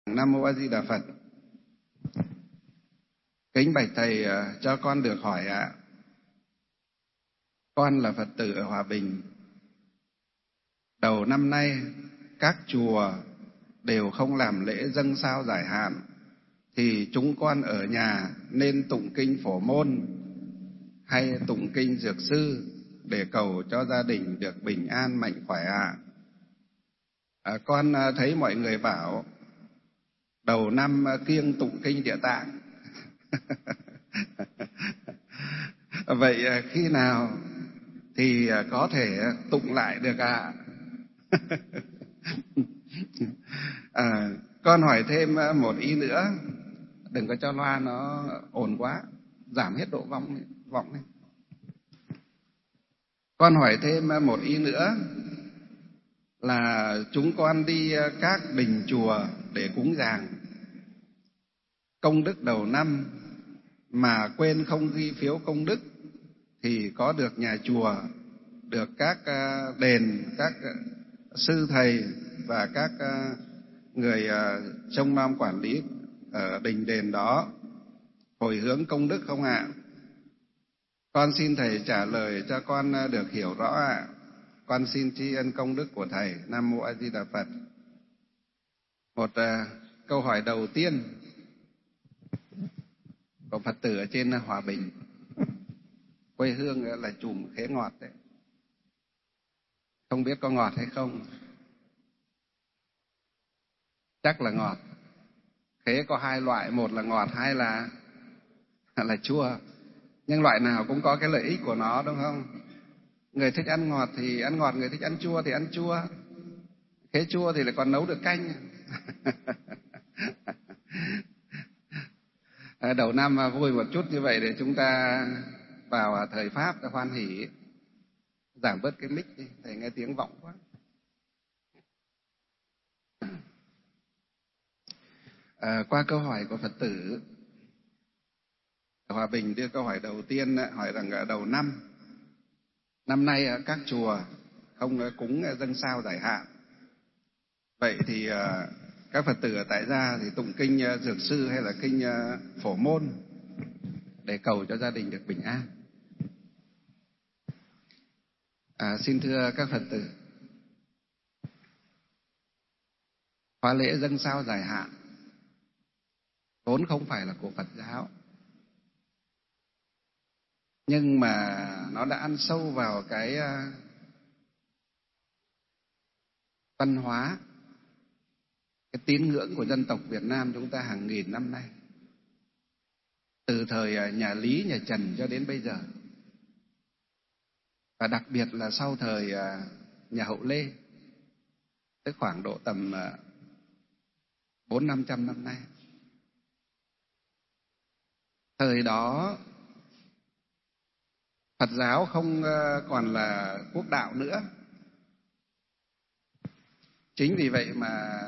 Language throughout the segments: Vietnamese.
Nam Mô A Di Đà Phật. Kính bạch thầy, cho con được hỏi ạ. Con là Phật tử ở Hòa Bình. Đầu năm nay các chùa đều không làm lễ dâng sao giải hạn, thì chúng con ở nhà nên tụng kinh Phổ Môn hay tụng kinh Dược Sư để cầu cho gia đình được bình an mạnh khỏe ạ? Con thấy mọi người bảo đầu năm kiêng tụng kinh Địa Tạng. Vậy khi nào thì có thể tụng lại được ạ? Con hỏi thêm một ý nữa, đừng có cho loa nó ồn quá, giảm hết độ vọng này. Con hỏi thêm một ý nữa là chúng con đi các đình chùa để cúng dường công đức đầu năm mà quên không ghi phiếu công đức thì có được nhà chùa, được các đền, các sư thầy và các người trông nom quản lý ở đình đền đó hồi hướng công đức không ạ? Con xin thầy trả lời cho con được hiểu rõ ạ. Con xin tri ân công đức của thầy. Nam Mô A Di Đà Phật. Một câu hỏi đầu tiên của Phật tử ở trên Hòa Bình, quê hương là chùm Khế Ngọt đấy. Không biết có ngọt hay không? Chắc là ngọt. Khế có hai loại, một là ngọt, hai là chua. Nhưng loại nào cũng có cái lợi ích của nó, đúng không? Người thích ăn ngọt thì ăn ngọt, người thích ăn chua thì ăn chua. Khế chua thì lại còn nấu được canh. Đầu năm vui một chút như vậy để chúng ta vào thời Pháp để hoan hỷ. Giảm bớt cái mic đi, thầy nghe tiếng vọng quá. Qua câu hỏi của Phật tử Hòa Bình đưa câu hỏi đầu tiên, hỏi rằng đầu năm nay các chùa không cúng dâng sao giải hạn. Vậy thì các Phật tử ở tại gia thì tụng kinh Dược Sư hay là kinh Phổ Môn để cầu cho gia đình được bình an? Xin thưa các Phật tử, khóa lễ dâng sao giải hạn vốn không phải là của Phật giáo, nhưng mà nó đã ăn sâu vào cái văn hóa, cái tín ngưỡng của dân tộc Việt Nam chúng ta hàng nghìn năm nay, từ thời nhà Lý, nhà Trần cho đến bây giờ, và đặc biệt là sau thời nhà Hậu Lê, tức khoảng độ tầm 400-500 năm nay. Thời đó Phật giáo không còn là quốc đạo nữa. Chính vì vậy mà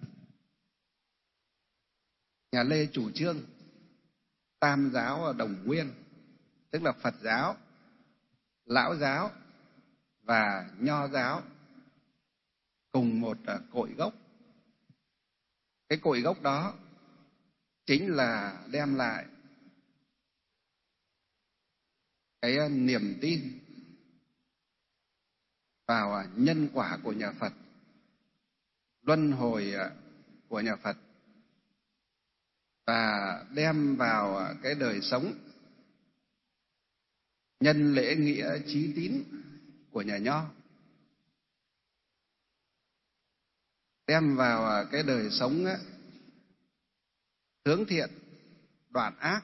nhà Lê chủ trương tam giáo đồng nguyên, tức là Phật giáo, Lão giáo và Nho giáo cùng một cội gốc. Cái cội gốc đó chính là đem lại cái niềm tin vào nhân quả của nhà Phật, luân hồi của nhà Phật, và đem vào cái đời sống nhân lễ nghĩa trí tín của nhà Nho, đem vào cái đời sống hướng thiện, đoạn ác,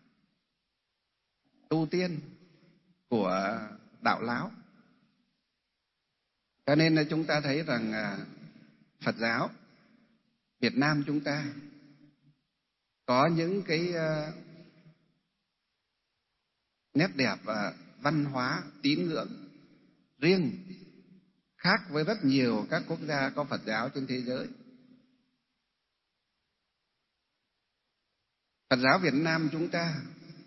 tu tiên của đạo Lão. Cho nên là chúng ta thấy rằng Phật giáo Việt Nam chúng ta có những cái nét đẹp và văn hóa tín ngưỡng riêng, khác với rất nhiều các quốc gia có Phật giáo trên thế giới. Phật giáo Việt Nam chúng ta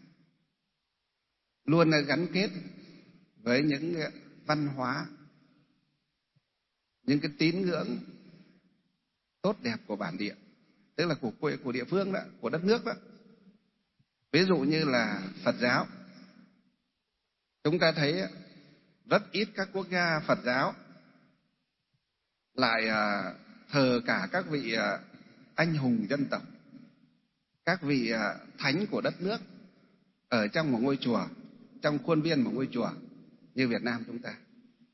luôn gắn kết với những văn hóa, những cái tín ngưỡng tốt đẹp của bản địa. tức là của địa phương đó, của đất nước đó. Ví dụ như là Phật giáo, chúng ta thấy rất ít các quốc gia Phật giáo lại thờ cả các vị anh hùng dân tộc, các vị thánh của đất nước ở trong một ngôi chùa, trong khuôn viên một ngôi chùa như Việt Nam chúng ta.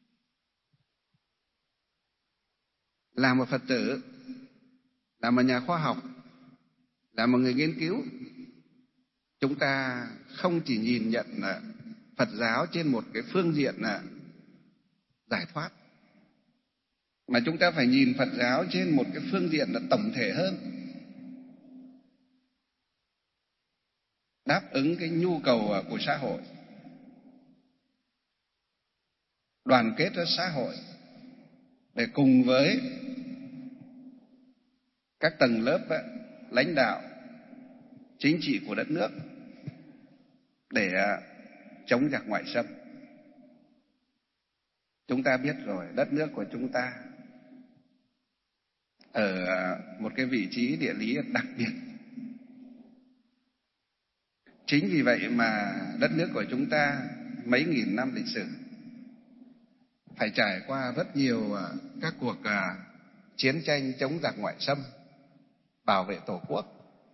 Là một Phật tử, là một nhà khoa học, là một người nghiên cứu, chúng ta không chỉ nhìn nhận Phật giáo trên một cái phương diện giải thoát, mà chúng ta phải nhìn Phật giáo trên một cái phương diện là tổng thể hơn, đáp ứng cái nhu cầu của xã hội, đoàn kết cho xã hội để cùng với các tầng lớp lãnh đạo chính trị của đất nước để chống giặc ngoại xâm. Chúng ta biết rồi, đất nước của chúng ta ở một cái vị trí địa lý đặc biệt. Chính vì vậy mà đất nước của chúng ta mấy nghìn năm lịch sử phải trải qua rất nhiều các cuộc chiến tranh chống giặc ngoại xâm, bảo vệ Tổ quốc.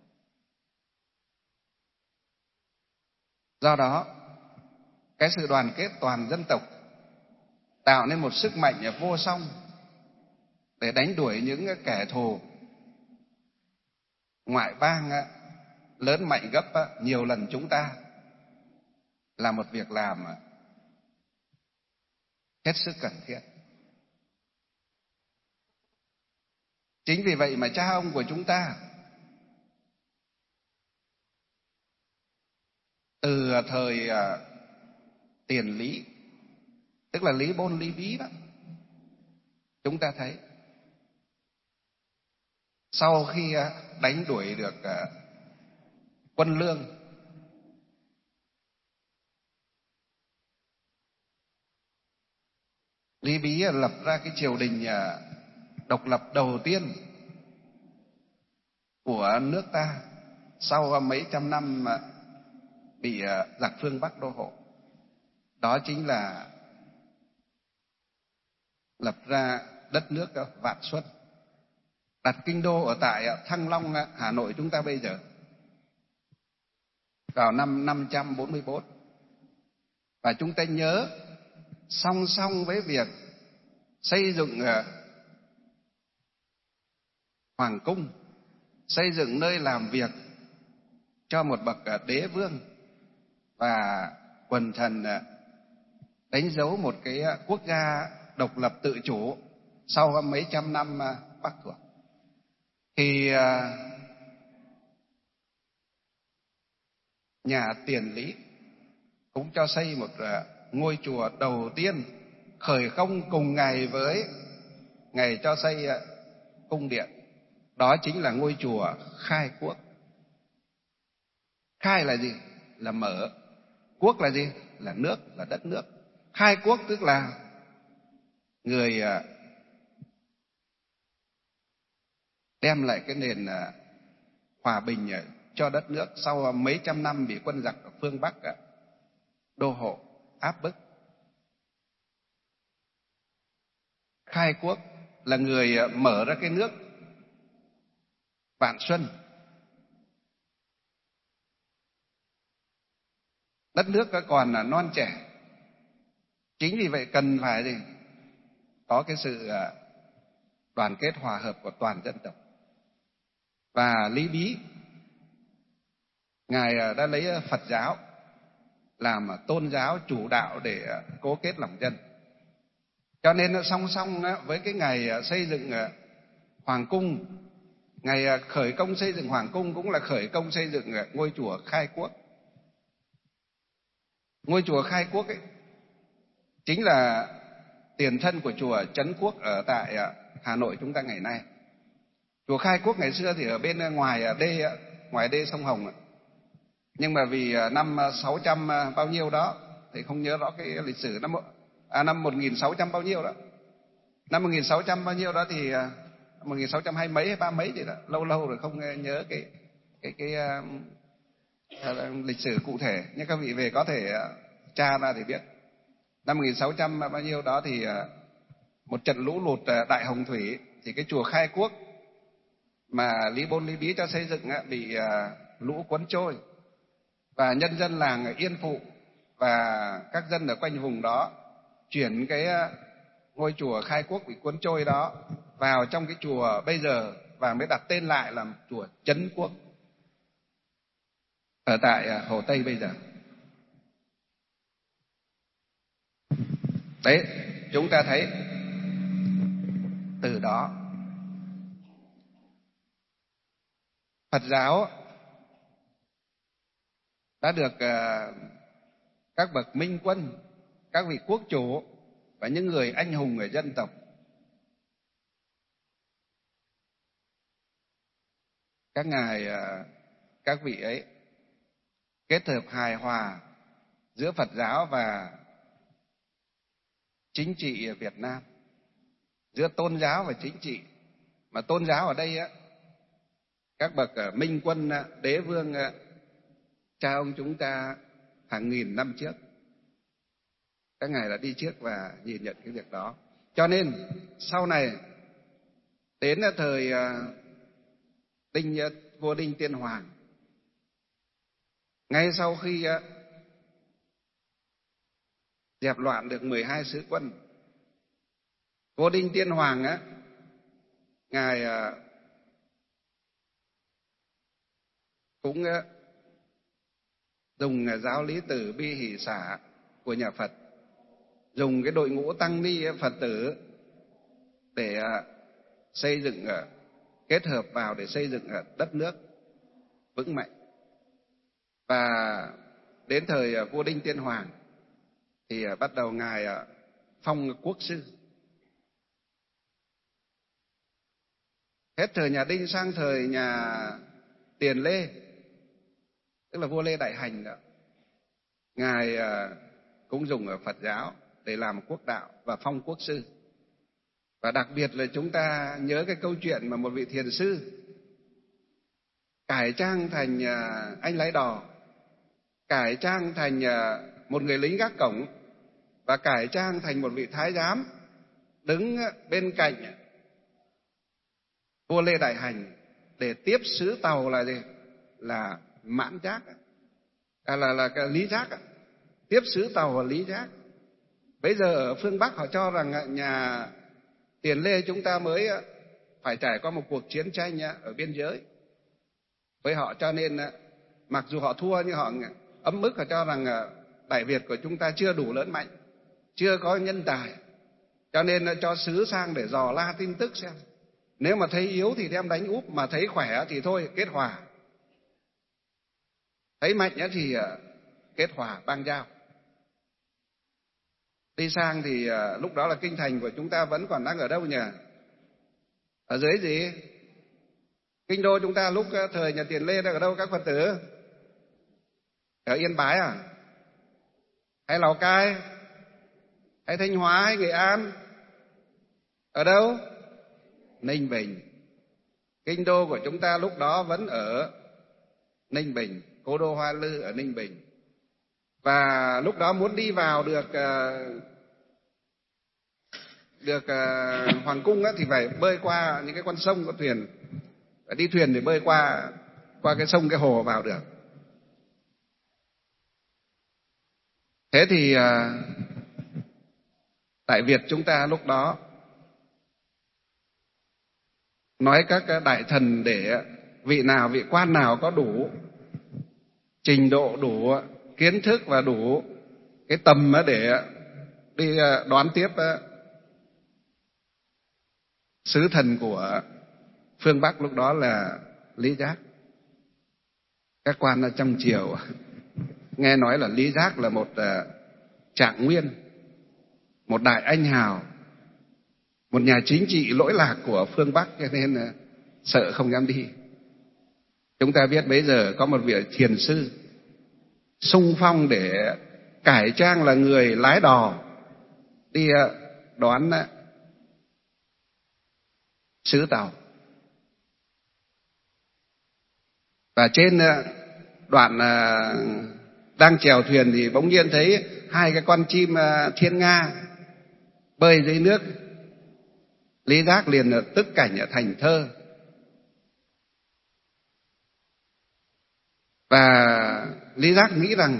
Do đó, cái sự đoàn kết toàn dân tộc tạo nên một sức mạnh vô song để đánh đuổi những kẻ thù ngoại bang lớn mạnh gấp nhiều lần chúng ta, là một việc làm hết sức cần thiết. Chính vì vậy mà cha ông của chúng ta từ thời tiền Lý, tức là Lý Bôn Lý Bí đó, chúng ta thấy sau khi đánh đuổi được quân Lương, Lý Bí lập ra cái triều đình độc lập đầu tiên của nước ta sau mấy trăm năm bị giặc phương Bắc đô hộ. Đó chính là lập ra đất nước Vạn Xuân, đặt kinh đô ở tại Thăng Long, Hà Nội chúng ta bây giờ, vào năm 544. Và chúng ta nhớ, song song với việc xây dựng hoàng cung, xây dựng nơi làm việc cho một bậc đế vương và quần thần, đánh dấu một cái quốc gia độc lập tự chủ sau mấy trăm năm Bắc thuộc, thì nhà Tiền Lý cũng cho xây một ngôi chùa đầu tiên, khởi công cùng ngày với ngày cho xây cung điện. Đó chính là ngôi chùa Khai Quốc. Khai là gì? Là mở. Quốc là gì? Là nước, là đất nước. Khai Quốc tức là người đem lại cái nền hòa bình cho đất nước sau mấy trăm năm bị quân giặc ở phương Bắc đô hộ, áp bức. Khai Quốc là người mở ra cái nước Vạn Xuân. Đất nước còn non trẻ, chính vì vậy cần phải gì? Có cái sự đoàn kết hòa hợp của toàn dân tộc. Và Lý Bí, ngài đã lấy Phật giáo làm tôn giáo chủ đạo để cố kết lòng dân. Cho nên song song với cái ngày xây dựng hoàng cung, ngày khởi công xây dựng hoàng cung cũng là khởi công xây dựng ngôi chùa Khai Quốc. Ngôi chùa Khai Quốc ấy chính là tiền thân của chùa Trấn Quốc ở tại Hà Nội chúng ta ngày nay. Chùa Khai Quốc ngày xưa thì ở bên ngoài đê sông Hồng. Nhưng mà vì năm 600 bao nhiêu đó, thì không nhớ rõ cái lịch sử, năm 1600 bao nhiêu đó. Năm 1600 bao nhiêu đó thì 1620 mấy hay 30 mấy gì đó, lâu lâu rồi không nhớ cái lịch sử cụ thể, nhưng các vị về có thể tra ra thì biết. Năm 1600 bao nhiêu đó thì một trận lũ lụt đại hồng thủy, thì cái chùa Khai Quốc mà Lý Bôn Lý Bí cho xây dựng bị lũ cuốn trôi, và nhân dân làng Yên Phụ và các dân ở quanh vùng đó chuyển cái ngôi chùa Khai Quốc bị cuốn trôi đó vào trong cái chùa bây giờ, và mới đặt tên lại là chùa Trấn Quốc ở tại Hồ Tây bây giờ. Đấy, chúng ta thấy từ đó Phật giáo đã được các bậc minh quân, các vị quốc chủ và những người anh hùng ở dân tộc, các ngài các vị ấy kết hợp hài hòa giữa Phật giáo và chính trị ở Việt Nam, giữa tôn giáo và chính trị. Mà tôn giáo ở đây các bậc minh quân, đế vương cha ông chúng ta hàng nghìn năm trước, các ngài đã đi trước và nhìn nhận cái việc đó. Cho nên sau này đến thời vua Đinh Tiên Hoàng, ngay sau khi dẹp loạn được 12 sứ quân, vua Đinh Tiên Hoàng ngài cũng dùng giáo lý từ bi hỷ xả của nhà Phật, dùng cái đội ngũ tăng ni Phật tử để xây dựng, kết hợp vào để xây dựng đất nước vững mạnh. Và đến thời vua Đinh Tiên Hoàng thì bắt đầu ngài phong quốc sư. Hết thời nhà Đinh sang thời nhà Tiền Lê, tức là vua Lê Đại Hành đó, ngài cũng dùng ở Phật giáo để làm quốc đạo và phong quốc sư. Và đặc biệt là chúng ta nhớ cái câu chuyện mà một vị thiền sư cải trang thành anh lái đò, cải trang thành một người lính gác cổng, và cải trang thành một vị thái giám đứng bên cạnh vua Lê Đại Hành để tiếp sứ tàu là gì? Là Mãn Giác, là Lý Giác, tiếp sứ tàu là Lý Giác. Bây giờ ở phương Bắc họ cho rằng nhà Tiền Lê chúng ta mới phải trải qua một cuộc chiến tranh ở biên giới với họ, cho nên mặc dù họ thua nhưng họ ấm ức, họ cho rằng Đại Việt của chúng ta chưa đủ lớn mạnh, chưa có nhân tài, cho nên cho sứ sang để dò la tin tức xem. Nếu mà thấy yếu thì đem đánh úp, mà thấy khỏe thì thôi kết hòa, thấy mạnh thì kết hòa bang giao. Đi sang thì lúc đó là kinh thành của chúng ta vẫn còn đang ở đâu nhỉ? Ở dưới gì? Kinh đô chúng ta lúc thời nhà Tiền Lê đang ở đâu các Phật tử? Ở Yên Bái à? Hay Lào Cai? Hay Thanh Hóa? Hay Nghệ An? Ở đâu? Ninh Bình. Kinh đô của chúng ta lúc đó vẫn ở Ninh Bình, cố đô Hoa Lư ở Ninh Bình. Và lúc đó muốn đi vào được hoàng cung thì phải bơi qua những cái con sông có thuyền, phải đi thuyền để bơi qua cái sông cái hồ vào được. Thế thì tại Việt chúng ta lúc đó nói các đại thần để vị quan nào có đủ trình độ, đủ kiến thức và đủ cái tầm để đi đón tiếp sứ thần của phương Bắc lúc đó là Lý Giác. Các quan ở trong triều nghe nói là Lý Giác là một trạng nguyên, một đại anh hào, một nhà chính trị lỗi lạc của phương Bắc, cho nên sợ không dám đi. Chúng ta biết bây giờ có một vị thiền sư xung phong để cải trang là người lái đò đi đón xứ Tàu. Và trên đoạn đang chèo thuyền thì bỗng nhiên thấy hai cái con chim thiên nga bơi dưới nước. Lý Giác liền tức cảnh thành thơ. Và Lý Giác nghĩ rằng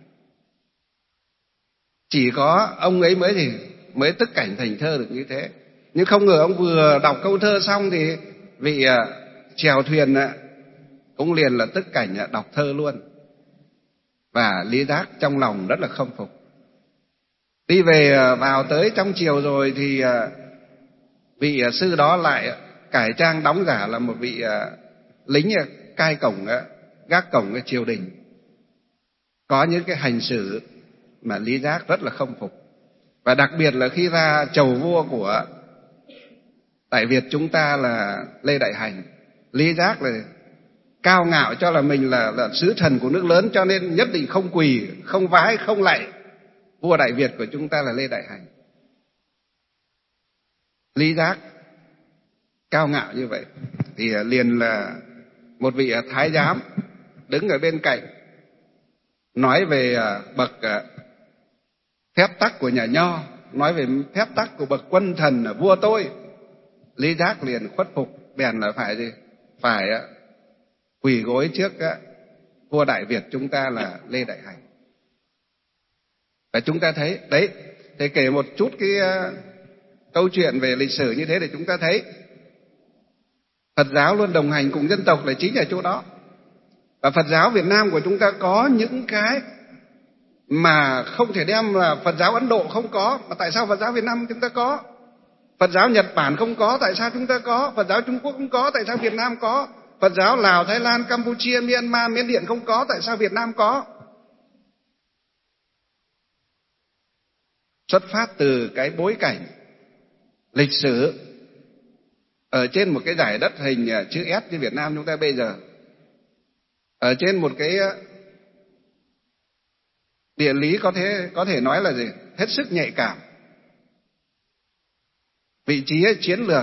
chỉ có ông ấy mới tức cảnh thành thơ được như thế. Nhưng không ngờ ông vừa đọc câu thơ xong thì vị chèo thuyền cũng liền là tức cảnh đọc thơ luôn. Và Lý Giác trong lòng rất là khâm phục. Đi về vào tới trong triều rồi thì vị sư đó lại cải trang đóng giả là một vị lính cai cổng, gác cổng cái triều đình. Có những cái hành xử mà Lý Giác rất là khâm phục. Và đặc biệt là khi ra chầu vua của Đại Việt chúng ta là Lê Đại Hành, Lý Giác là cao ngạo cho là mình là sứ thần của nước lớn, cho nên nhất định không quỳ, không vái, không lạy vua Đại Việt của chúng ta là Lê Đại Hành. Lý Giác cao ngạo như vậy thì liền là một vị thái giám đứng ở bên cạnh nói về bậc phép tắc của nhà Nho, nói về phép tắc của bậc quân thần vua tôi. Lý Giác liền khuất phục, bèn là phải quỳ gối trước vua Đại Việt chúng ta là Lê Đại Hành. Và chúng ta thấy đấy, thầy kể một chút cái câu chuyện về lịch sử như thế để chúng ta thấy Phật giáo luôn đồng hành cùng dân tộc là chính ở chỗ đó. Và Phật giáo Việt Nam của chúng ta có những cái mà không thể đem là Phật giáo Ấn Độ không có, mà tại sao Phật giáo Việt Nam chúng ta có? Phật giáo Nhật Bản không có, tại sao chúng ta có? Phật giáo Trung Quốc không có, tại sao Việt Nam có? Phật giáo Lào, Thái Lan, Campuchia, Myanmar, Miến Điện không có, tại sao Việt Nam có? Xuất phát từ cái bối cảnh lịch sử ở trên một cái dải đất hình chữ S như Việt Nam chúng ta bây giờ, ở trên một cái địa lý có thể nói là hết sức nhạy cảm, vị trí chiến lược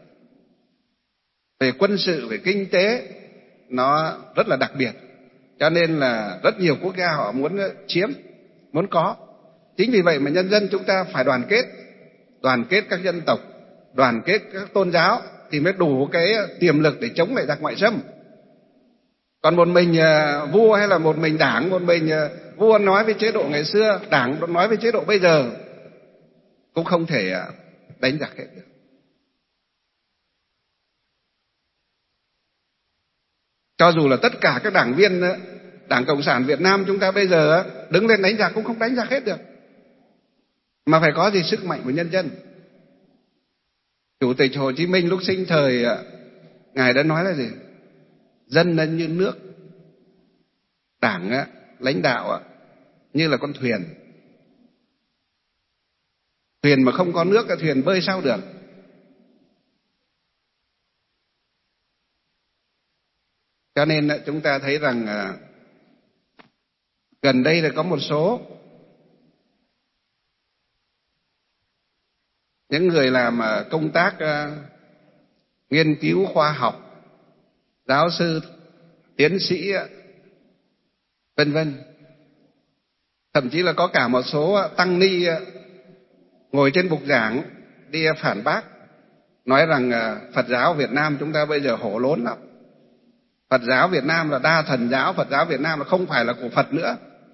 về quân sự, về kinh tế nó rất là đặc biệt, cho nên là rất nhiều quốc gia họ muốn chiếm, muốn có. Chính vì vậy mà nhân dân chúng ta phải đoàn kết các dân tộc, đoàn kết các tôn giáo thì mới đủ cái tiềm lực để chống lại giặc ngoại xâm. Còn một mình vua hay là một mình đảng, một mình vua nói với chế độ ngày xưa, đảng nói với chế độ bây giờ cũng không thể đánh giặc hết được. Cho dù là tất cả các đảng viên Đảng Cộng sản Việt Nam chúng ta bây giờ đứng lên đánh giặc cũng không đánh giặc hết được. Mà phải có sức mạnh của nhân dân. Chủ tịch Hồ Chí Minh lúc sinh thời Ngài đã nói là dân là như nước, đảng lãnh đạo như là con thuyền. Thuyền mà không có nước, thuyền bơi sao được. Cho nên chúng ta thấy rằng gần đây là có một số những người làm công tác nghiên cứu khoa học, giáo sư, tiến sĩ, vân vân. Thậm chí là có cả một số tăng ni ngồi trên bục giảng đi phản bác, nói rằng Phật giáo Việt Nam chúng ta bây giờ hổ lốn lắm. Phật giáo Việt Nam là đa thần giáo, Phật giáo Việt Nam là không phải là của Phật nữa.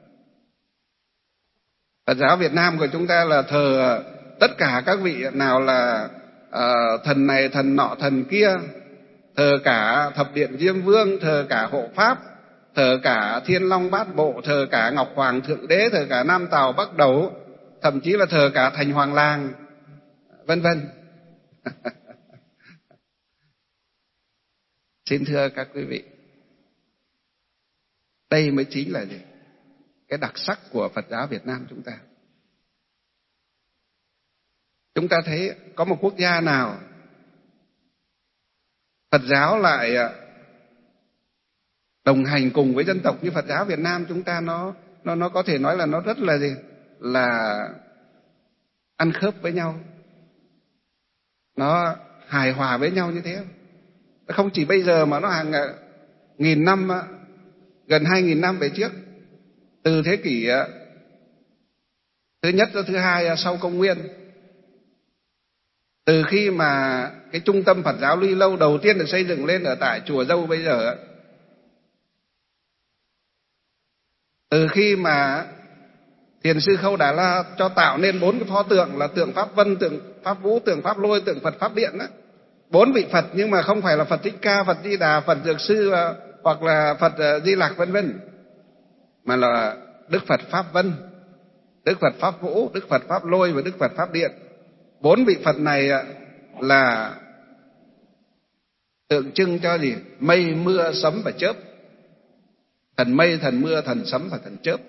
Phật giáo Việt Nam của chúng ta là thờ tất cả các vị nào là thần này, thần nọ, thần kia, thờ cả Thập Điện Diêm Vương, thờ cả Hộ Pháp, thờ cả Thiên Long Bát Bộ, thờ cả Ngọc Hoàng Thượng Đế, thờ cả Nam Tào Bắc Đấu, thậm chí là thờ cả Thành Hoàng Làng, vân vân. Xin thưa các quý vị, đây mới chính là cái đặc sắc của Phật giáo Việt Nam chúng ta. Chúng ta thấy có một quốc gia nào Phật giáo lại đồng hành cùng với dân tộc như Phật giáo Việt Nam chúng ta, nó có thể nói là nó rất là ăn khớp với nhau. Nó hài hòa với nhau như thế. Không chỉ bây giờ mà nó hàng nghìn năm, gần 2.000 năm về trước, từ thế kỷ thứ nhất đến thứ hai sau công nguyên. Từ khi mà cái trung tâm Phật giáo Luy Lâu đầu tiên được xây dựng lên ở tại chùa Dâu bây giờ, từ khi mà Thiền sư Khâu Đà La cho tạo nên 4 cái pho tượng là tượng Pháp Vân, tượng Pháp Vũ, tượng Pháp Lôi, tượng Phật Pháp Điện đó. 4 vị Phật, nhưng mà không phải là Phật Thích Ca, Phật Di Đà, Phật Dược Sư hoặc là Phật Di Lặc vân vân, mà là Đức Phật Pháp Vân, Đức Phật Pháp Vũ, Đức Phật Pháp Lôi và Đức Phật Pháp Điện. 4 vị Phật này là tượng trưng cho gì? Mây, mưa, sấm và chớp. Thần mây, thần mưa, thần sấm và thần chớp.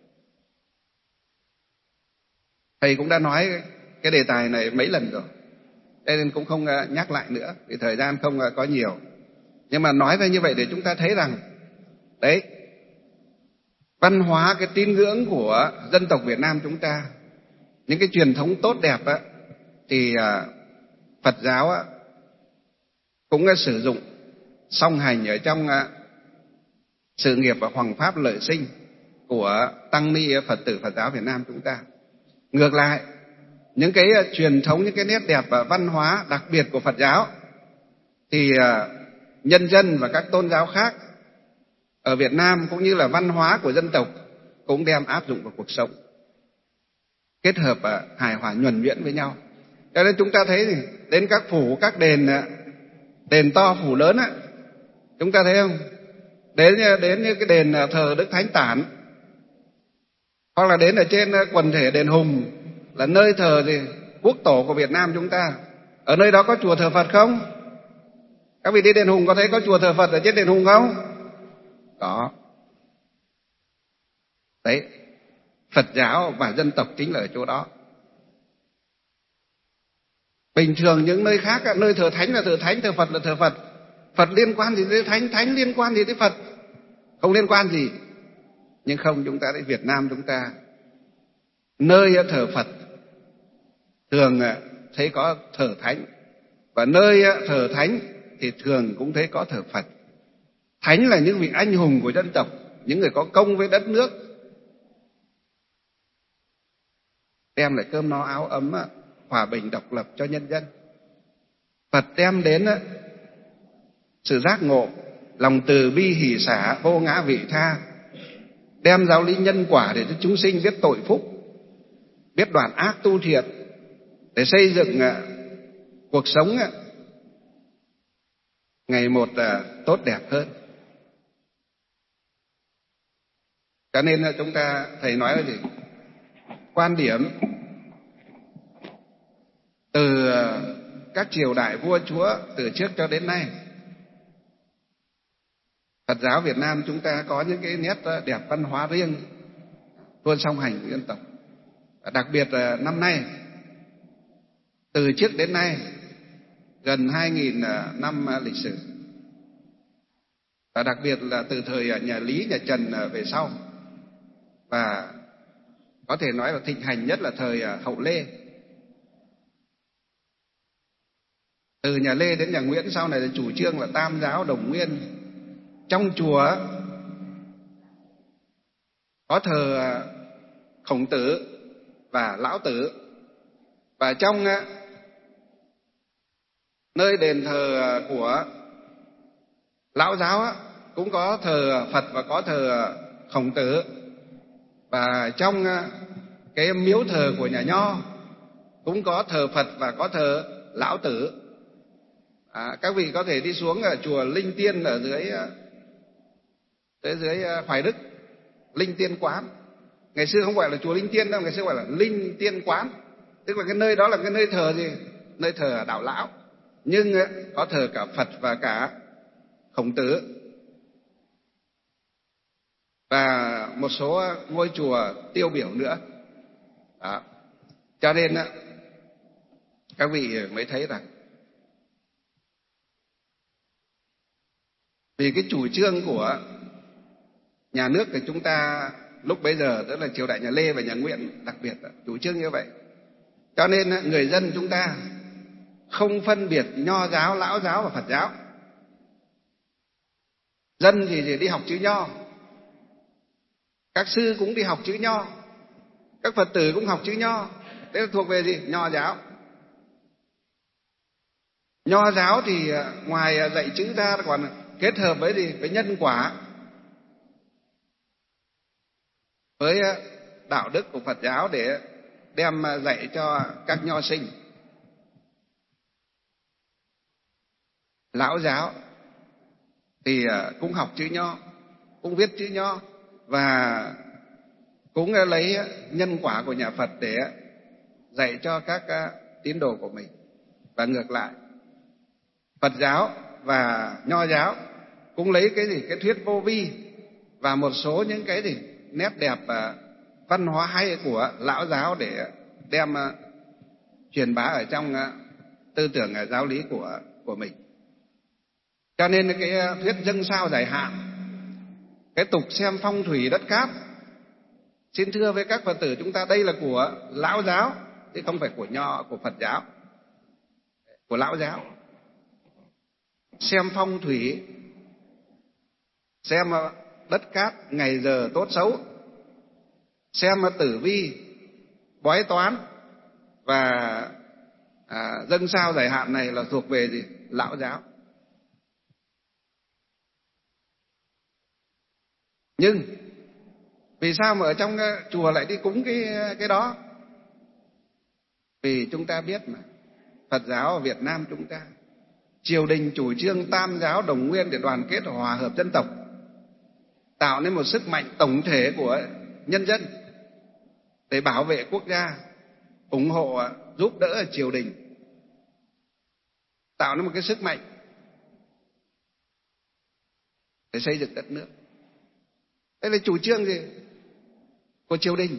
Thầy cũng đã nói cái đề tài này mấy lần rồi, nên cũng không nhắc lại nữa vì thời gian không có nhiều. Nhưng mà nói ra như vậy để chúng ta thấy rằng đấy, văn hóa, cái tín ngưỡng của dân tộc Việt Nam chúng ta, những cái truyền thống tốt đẹp á, thì Phật giáo á, cũng sử dụng song hành ở trong sự nghiệp và hoằng pháp lợi sinh của tăng ni Phật tử Phật giáo Việt Nam chúng ta. Ngược lại, những cái truyền thống, những cái nét đẹp và văn hóa đặc biệt của Phật giáo thì nhân dân và các tôn giáo khác ở Việt Nam cũng như là văn hóa của dân tộc cũng đem áp dụng vào cuộc sống, kết hợp hài hòa nhuần nhuyễn với nhau. Cho nên chúng ta thấy đến các phủ, các đền to phủ lớn á, chúng ta thấy không? Đến như cái đền thờ Đức Thánh Tản, hoặc là đến ở trên quần thể đền Hùng là nơi thờ gì? Quốc tổ của Việt Nam chúng ta. Ở nơi đó có chùa thờ Phật không? Các vị đi đền Hùng có thấy có chùa thờ Phật ở trên đền Hùng không? Có. Đấy, Phật giáo và dân tộc chính là ở chỗ đó. Bình thường những nơi khác, nơi thờ thánh là thờ thánh, thờ Phật là thờ Phật. Phật liên quan gì tới thánh, thánh liên quan gì tới Phật? Không liên quan gì. Nhưng không, chúng ta tại Việt Nam chúng ta, nơi thờ Phật thường thấy có thờ thánh, và nơi thờ thánh thì thường cũng thấy có thờ Phật. Thánh là những vị anh hùng của dân tộc, những người có công với đất nước, đem lại cơm no áo ấm, hòa bình độc lập cho nhân dân. Phật đem đến sự giác ngộ, lòng từ bi hỷ xả, vô ngã vị tha, đem giáo lý nhân quả để cho chúng sinh biết tội phúc, biết đoạn ác tu thiện, để xây dựng cuộc sống ngày một tốt đẹp hơn. Cho nên chúng ta, thầy nói là gì? Quan điểm từ các triều đại vua chúa từ trước cho đến nay, Phật giáo Việt Nam chúng ta có những cái nét đẹp văn hóa riêng, luôn song hành với dân tộc. Đặc biệt là năm nay, từ trước đến nay, gần 2.000 năm lịch sử, và đặc biệt là từ thời nhà Lý, nhà Trần về sau, và có thể nói là thịnh hành nhất là thời Hậu Lê. Từ nhà Lê đến nhà Nguyễn sau này là chủ trương là tam giáo đồng nguyên. Trong chùa có thờ Khổng Tử và Lão Tử, và trong nơi đền thờ của Lão giáo cũng có thờ Phật và có thờ Khổng Tử, và trong cái miếu thờ của nhà Nho cũng có thờ Phật và có thờ Lão Tử. Các vị có thể đi xuống ở chùa Linh Tiên ở dưới Hoài Đức, Linh Tiên Quán. Ngày xưa không gọi là chùa Linh Tiên đâu, ngày xưa gọi là Linh Tiên Quán, tức là cái nơi đó là cái nơi thờ gì? Nơi thờ đạo lão, nhưng có thờ cả Phật và cả Khổng Tử, và một số ngôi chùa tiêu biểu nữa. Đó. Cho nên các vị mới thấy rằng vì cái chủ trương của nhà nước của chúng ta lúc bấy giờ, tức là triều đại nhà Lê và nhà Nguyễn đặc biệt, chủ trương như vậy, cho nên người dân chúng ta không phân biệt Nho giáo, Lão giáo và Phật giáo. Dân thì đi học chữ Nho, các sư cũng đi học chữ Nho, các Phật tử cũng học chữ Nho. Thế là thuộc về gì? Nho giáo. Nho giáo thì ngoài dạy chữ ra còn kết hợp với gì? Với nhân quả, với đạo đức của Phật giáo để đem dạy cho các nho sinh. Lão giáo thì cũng học chữ Nho, cũng viết chữ Nho và cũng lấy nhân quả của nhà Phật để dạy cho các tín đồ của mình. Và ngược lại, Phật giáo và Nho giáo cũng lấy cái gì? Cái thuyết vô vi và một số những cái gì? Nét đẹp văn hóa hay của Lão giáo để đem truyền bá ở trong tư tưởng giáo lý của mình. Cho nên cái thuyết dân sao giải hạn, cái tục xem phong thủy đất cát, xin thưa với các Phật tử chúng ta, đây là của Lão giáo chứ không phải của của Phật giáo, của Lão giáo. Xem phong thủy, xem đất cát ngày giờ tốt xấu, xem tử vi, bói toán và dân sao giải hạn này là thuộc về gì? Lão giáo. Nhưng vì sao mà ở trong chùa lại đi cúng cái đó? Vì chúng ta biết mà, Phật giáo ở Việt Nam chúng ta, triều đình chủ trương tam giáo đồng nguyên để đoàn kết hòa hợp dân tộc, tạo nên một sức mạnh tổng thể của nhân dân để bảo vệ quốc gia, ủng hộ giúp đỡ triều đình, tạo nên một cái sức mạnh để xây dựng đất nước. Đây là chủ trương gì? Của triều đình.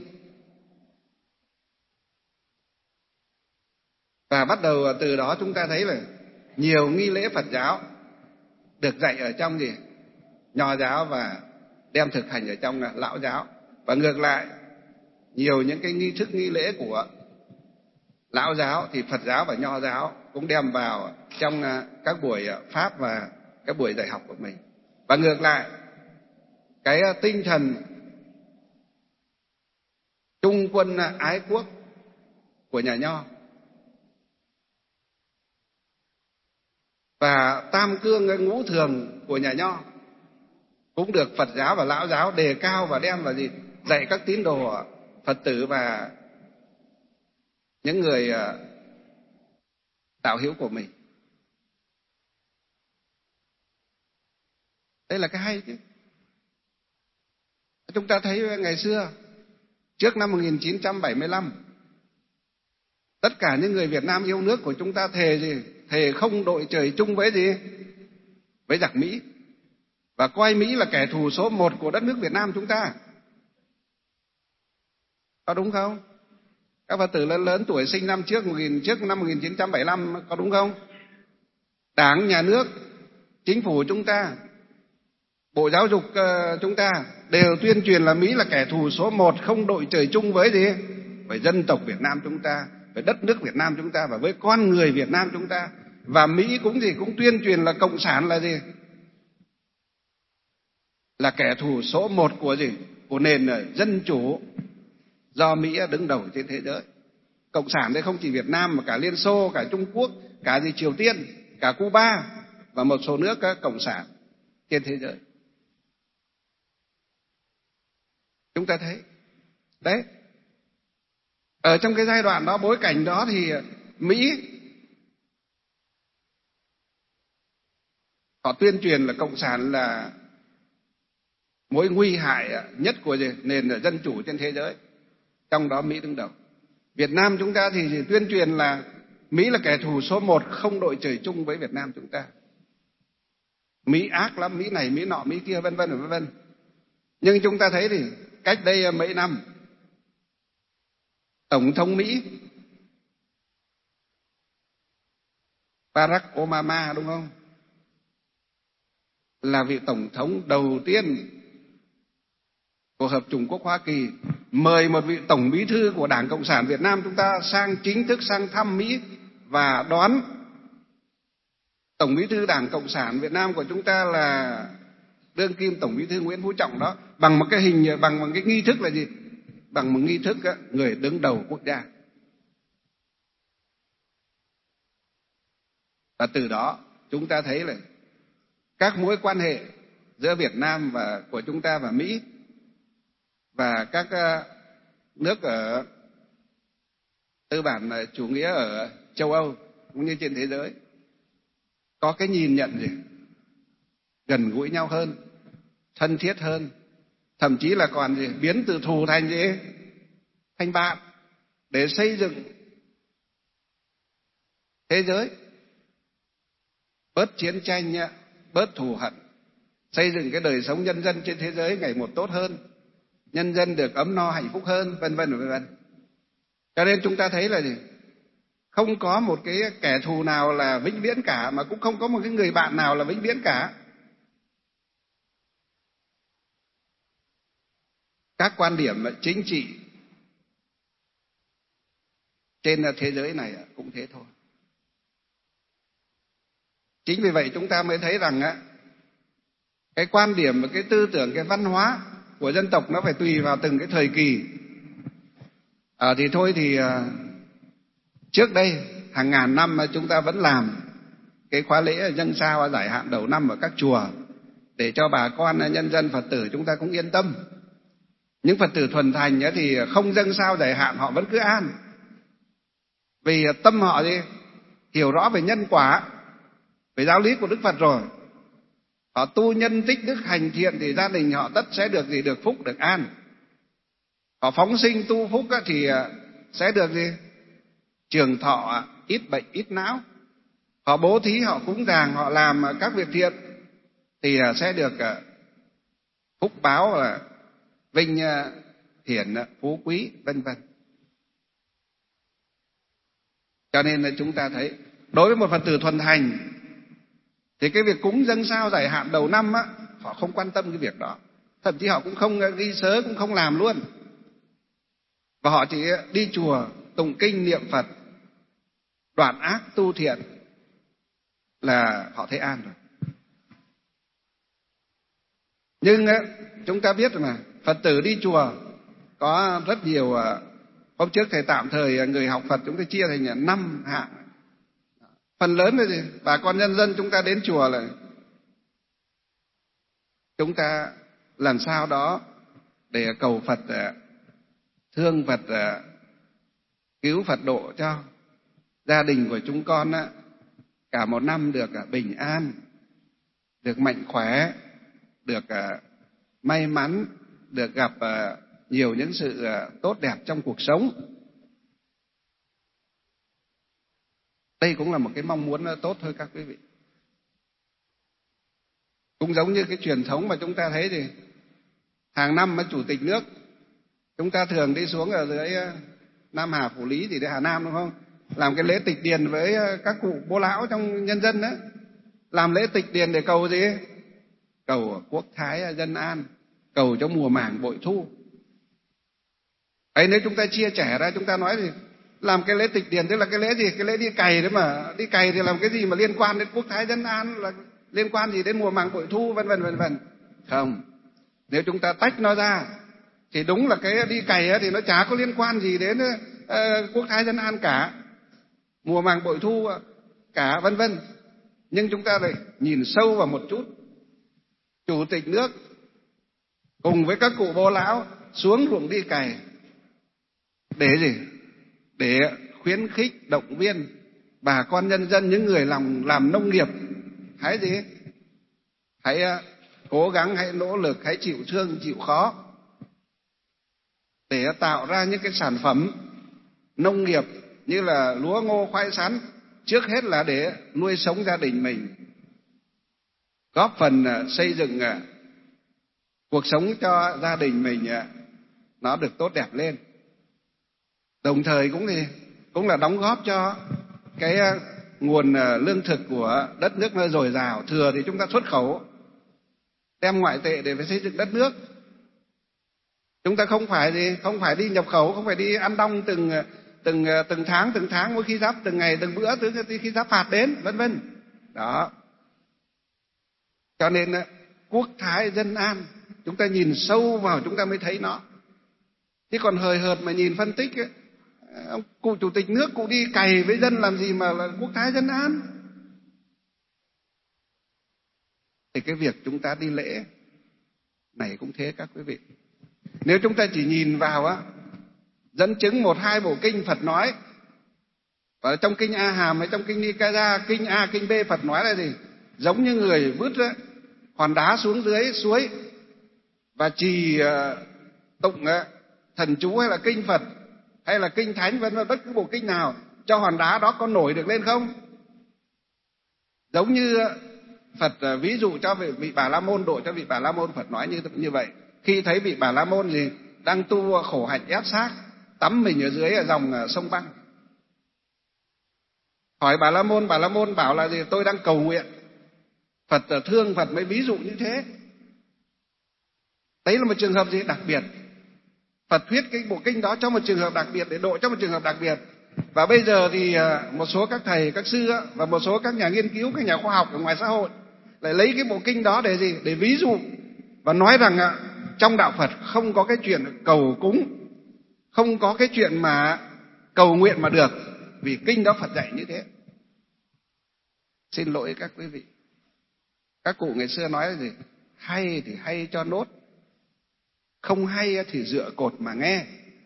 Và bắt đầu từ đó chúng ta thấy là nhiều nghi lễ Phật giáo được dạy ở trong gì? Nho giáo và đem thực hành ở trong Lão giáo. Và ngược lại, nhiều những cái nghi thức nghi lễ của Lão giáo thì Phật giáo và Nho giáo cũng đem vào trong các buổi pháp và các buổi dạy học của mình. Và ngược lại, cái tinh thần trung quân ái quốc của nhà Nho và tam cương ngũ thường của nhà Nho cũng được Phật giáo và Lão giáo đề cao và đem vào gì? Dạy các tín đồ Phật tử và những người đạo hữu của mình. Đây là cái hay chứ. Chúng ta thấy ngày xưa, trước năm 1975, tất cả những người Việt Nam yêu nước của chúng ta thề gì? Thề không đội trời chung với gì? Với giặc Mỹ. Và coi Mỹ là kẻ thù số một của đất nước Việt Nam chúng ta. Có đúng không? Các Phật tử lớn tuổi sinh năm trước năm 1975 có đúng không? Đảng, nhà nước, chính phủ chúng ta, Bộ Giáo dục chúng ta đều tuyên truyền là Mỹ là kẻ thù số một, không đội trời chung với gì? Với dân tộc Việt Nam chúng ta, với đất nước Việt Nam chúng ta và với con người Việt Nam chúng ta. Và Mỹ cũng gì? Cũng tuyên truyền là cộng sản là gì? Là kẻ thù số một của gì? Của nền dân chủ do Mỹ đứng đầu trên thế giới. Cộng sản đây không chỉ Việt Nam mà cả Liên Xô, cả Trung Quốc, cả gì Triều Tiên, cả Cuba và một số nước cộng sản trên thế giới. Chúng ta thấy đấy, ở trong cái giai đoạn đó, bối cảnh đó thì Mỹ họ tuyên truyền là cộng sản là mối nguy hại nhất của nền dân chủ trên thế giới, trong đó Mỹ đứng đầu. Việt Nam chúng ta thì tuyên truyền là Mỹ là kẻ thù số một, không đội trời chung với Việt Nam chúng ta. Mỹ ác lắm, Mỹ này, Mỹ nọ, Mỹ kia, vân vân vân vân. Nhưng chúng ta thấy thì cách đây mấy năm, Tổng thống Mỹ Barack Obama, đúng không? Là vị Tổng thống đầu tiên của Hợp chủng quốc Hoa Kỳ mời một vị Tổng bí thư của Đảng Cộng sản Việt Nam chúng ta chính thức sang thăm Mỹ và đón Tổng Bí thư Đảng Cộng sản Việt Nam của chúng ta là đương kim Tổng Bí thư Nguyễn Phú Trọng đó, bằng một cái bằng cái nghi thức là gì? Bằng một nghi thức người đứng đầu quốc gia. Và từ đó chúng ta thấy là các mối quan hệ giữa Việt Nam và của chúng ta và Mỹ và các nước ở tư bản chủ nghĩa ở châu Âu cũng như trên thế giới có cái nhìn nhận gì gần gũi nhau hơn, thân thiết hơn, thậm chí là còn gì biến từ thù thành gì, thành bạn, để xây dựng thế giới bớt chiến tranh, bớt thù hận, xây dựng cái đời sống nhân dân trên thế giới ngày một tốt hơn, nhân dân được ấm no hạnh phúc hơn, vân vân vân vân. Cho nên chúng ta thấy là gì? Không có một cái kẻ thù nào là vĩnh viễn cả, mà cũng không có một cái người bạn nào là vĩnh viễn cả. Các quan điểm chính trị trên thế giới này cũng thế thôi. Chính vì vậy chúng ta mới thấy rằng cái quan điểm và cái tư tưởng, cái văn hóa của dân tộc nó phải tùy vào từng cái thời kỳ. Thì thôi thì trước đây hàng ngàn năm chúng ta vẫn làm cái khóa lễ dâng sao giải hạn đầu năm ở các chùa để cho bà con nhân dân Phật tử chúng ta cũng yên tâm. Những Phật tử thuần thành thì không dâng sao giải hạn họ vẫn cứ an, vì tâm họ gì hiểu rõ về nhân quả, về giáo lý của Đức Phật rồi. Họ tu nhân tích đức hành thiện thì gia đình họ tất sẽ được gì? Được phúc, được an. Họ phóng sinh tu phúc thì sẽ được gì? Trường thọ, ít bệnh, ít não. Họ bố thí, họ cúng dường, họ làm các việc thiện thì sẽ được phúc báo, vinh hiển, phú quý, vân vân. Cho nên là chúng ta thấy đối với một Phật tử thuần thành thì cái việc cúng dâng sao giải hạn đầu năm họ không quan tâm cái việc đó, thậm chí họ cũng không ghi sớ, cũng không làm luôn, và họ chỉ đi chùa tụng kinh niệm Phật, đoạn ác tu thiện là họ thấy an rồi. Nhưng chúng ta biết mà Phật tử đi chùa có rất nhiều. Hôm trước thầy tạm thời người học Phật chúng ta chia thành 5 hạng. Phần lớn là gì? Bà con nhân dân chúng ta đến chùa là chúng ta làm sao đó để cầu Phật, thương Phật, cứu Phật độ cho gia đình của chúng con cả một năm được bình an, được mạnh khỏe, được may mắn, được gặp nhiều những sự tốt đẹp trong cuộc sống. Đây cũng là một cái mong muốn tốt thôi các quý vị. Cũng giống như cái truyền thống mà chúng ta thấy thì hàng năm Chủ tịch nước chúng ta thường đi xuống ở dưới Nam Hà Phủ Lý thì để Hà Nam đúng không? Làm cái lễ tịch điền với các cụ bố lão trong nhân dân đó. Làm lễ tịch điền để cầu gì? Cầu quốc thái dân an, cầu cho mùa màng bội thu. Ấy nếu chúng ta chia sẻ ra, chúng ta nói thì làm cái lễ tịch điền tức là cái lễ gì? Cái lễ đi cày đấy mà. Đi cày thì làm cái gì mà liên quan đến quốc thái dân an, là liên quan gì đến mùa màng bội thu, vân vân vân vân. Không. Nếu chúng ta tách nó ra thì đúng là cái đi cày thì nó chả có liên quan gì đến quốc thái dân an cả, mùa màng bội thu cả, vân vân. Nhưng chúng ta lại nhìn sâu vào một chút. Chủ tịch nước cùng với các cụ bố lão xuống ruộng đi cày để gì? Để khuyến khích, động viên bà con nhân dân, những người làm nông nghiệp, hãy gì? Hãy cố gắng, hãy nỗ lực, hãy chịu thương, chịu khó để tạo ra những cái sản phẩm nông nghiệp như là lúa ngô khoai sắn, trước hết là để nuôi sống gia đình mình, góp phần xây dựng cuộc sống cho gia đình mình nó được tốt đẹp lên. Đồng thời cũng là đóng góp cho cái nguồn lương thực của đất nước nó dồi dào, thừa thì chúng ta xuất khẩu, đem ngoại tệ để phải xây dựng đất nước. Chúng ta không phải đi nhập khẩu, không phải đi ăn đong từng tháng, mỗi khi giáp từng ngày, từng bữa, từ khi giáp phạt đến, vân vân. Đó. Cho nên quốc thái dân an, chúng ta nhìn sâu vào chúng ta mới thấy nó. Chứ còn hời hợt mà nhìn phân tích ấy, ông cụ chủ tịch nước cụ đi cày với dân làm gì mà là quốc thái dân an. Thì cái việc chúng ta đi lễ này cũng thế các quý vị. Nếu chúng ta chỉ nhìn vào dẫn chứng 1-2 bộ kinh Phật nói, và trong kinh A Hàm hay trong kinh Nikaya, kinh A, kinh B Phật nói là gì? Giống như người vứt hòn đá xuống dưới suối và trì tụng thần chú hay là kinh Phật hay là kinh Thánh vân vân, bất cứ bộ kinh nào, cho hòn đá đó có nổi được lên không? Giống như Phật ví dụ cho vị Bà La Môn, độ cho vị Bà La Môn, Phật nói như vậy. Khi thấy vị Bà La Môn gì đang tu khổ hạnh ép xác, tắm mình ở dưới dòng sông băng, hỏi Bà La Môn bảo là gì? Tôi đang cầu nguyện. Phật thương, Phật mới ví dụ như thế. Đấy là một trường hợp gì đặc biệt. Phật thuyết cái bộ kinh đó cho một trường hợp đặc biệt, để độ cho một trường hợp đặc biệt. Và bây giờ thì một số các thầy, các sư và một số các nhà nghiên cứu, các nhà khoa học ở ngoài xã hội lại lấy cái bộ kinh đó để gì? Để ví dụ và nói rằng trong đạo Phật không có cái chuyện cầu cúng, không có cái chuyện mà cầu nguyện mà được, vì kinh đó Phật dạy như thế. Xin lỗi các quý vị, các cụ ngày xưa nói là gì? Hay thì hay cho nốt, không hay thì dựa cột mà nghe.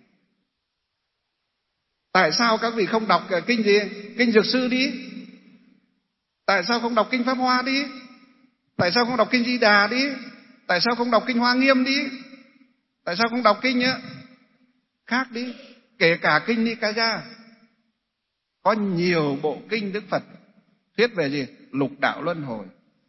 Tại sao các vị không đọc kinh gì? Kinh Dược Sư đi. Tại sao không đọc kinh Pháp Hoa đi? Tại sao không đọc kinh Di Đà đi? Tại sao không đọc kinh Hoa Nghiêm đi? Tại sao không đọc kinh khác đi? Kể cả kinh Nikaya. Có nhiều bộ kinh Đức Phật thuyết về gì? Lục đạo luân hồi.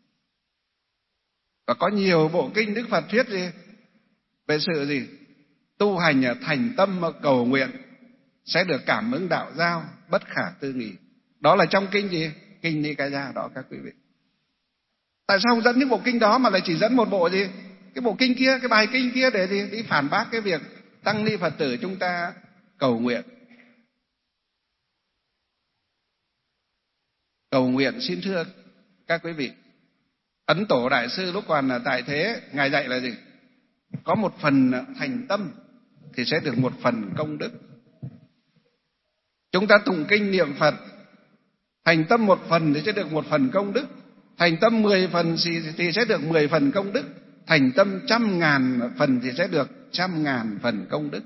Và có nhiều bộ kinh Đức Phật thuyết gì? Về sự gì? Tu hành thành tâm cầu nguyện sẽ được cảm ứng đạo giao bất khả tư nghị. Đó là trong kinh gì? Kinh Nikaya đó các quý vị. Tại sao không dẫn những bộ kinh đó mà lại chỉ dẫn một bộ gì? Cái bộ kinh kia, cái bài kinh kia để gì? Đi phản bác cái việc tăng ni Phật tử chúng ta cầu nguyện. Cầu nguyện xin thưa các quý vị, Ấn Tổ Đại Sư lúc còn tại thế, Ngài dạy là gì? Có một phần thành tâm thì sẽ được một phần công đức. Chúng ta tụng kinh niệm Phật, thành tâm một phần thì sẽ được một phần công đức, thành tâm 10 phần thì sẽ được 10 phần công đức, thành tâm 100.000 phần thì sẽ được 100.000 phần công đức.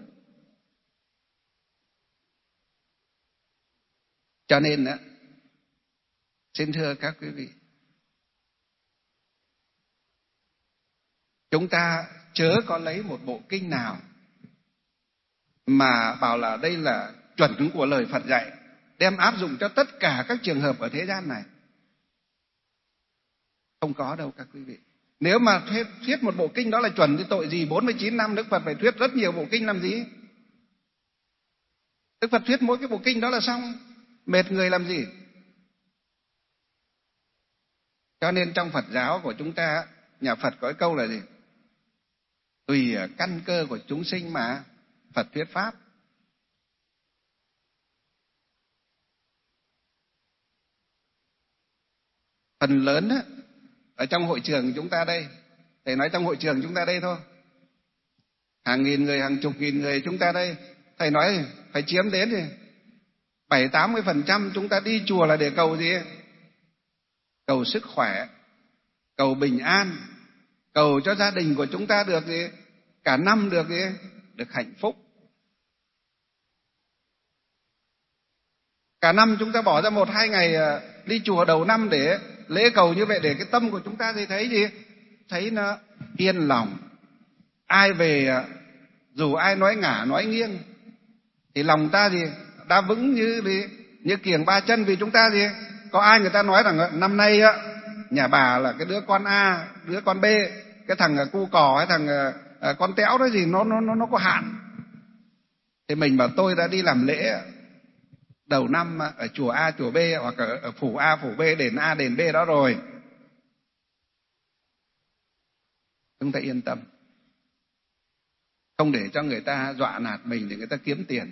Cho nên xin thưa các quý vị, chúng ta chớ có lấy một bộ kinh nào mà bảo là đây là chuẩn của lời Phật dạy, đem áp dụng cho tất cả các trường hợp ở thế gian này. Không có đâu các quý vị. Nếu mà thuyết một bộ kinh đó là chuẩn thì tội gì 49 năm Đức Phật phải thuyết rất nhiều bộ kinh làm gì? Đức Phật thuyết mỗi cái bộ kinh đó là xong, mệt người làm gì? Cho nên trong Phật giáo của chúng ta, nhà Phật có cái câu là gì? Tùy căn cơ của chúng sinh mà Phật thuyết pháp. Phần lớn ở trong hội trường chúng ta đây, thầy nói trong hội trường chúng ta đây thôi, hàng nghìn người, hàng chục nghìn người chúng ta đây, thầy nói phải chiếm đến thì 70-80% chúng ta đi chùa là để cầu gì? Cầu sức khỏe, cầu bình an, cầu cho gia đình của chúng ta được gì? Cả năm được gì? Được hạnh phúc. Cả năm chúng ta bỏ ra 1-2 ngày đi chùa đầu năm để lễ cầu như vậy, để cái tâm của chúng ta thì thấy gì? Thấy nó yên lòng. Ai về dù ai nói ngả nói nghiêng thì lòng ta gì? Ta vững như kiềng ba chân. Vì chúng ta gì? Có ai người ta nói rằng năm nay nhà bà là cái đứa con A, đứa con B, cái thằng cu cò hay thằng con tẽo đó gì nó có hạn. Thì mình bảo tôi đã đi làm lễ đầu năm ở chùa A, chùa B, hoặc ở phủ A, phủ B, đền A, đền B đó rồi. Chúng ta yên tâm. Không để cho người ta dọa nạt mình để người ta kiếm tiền.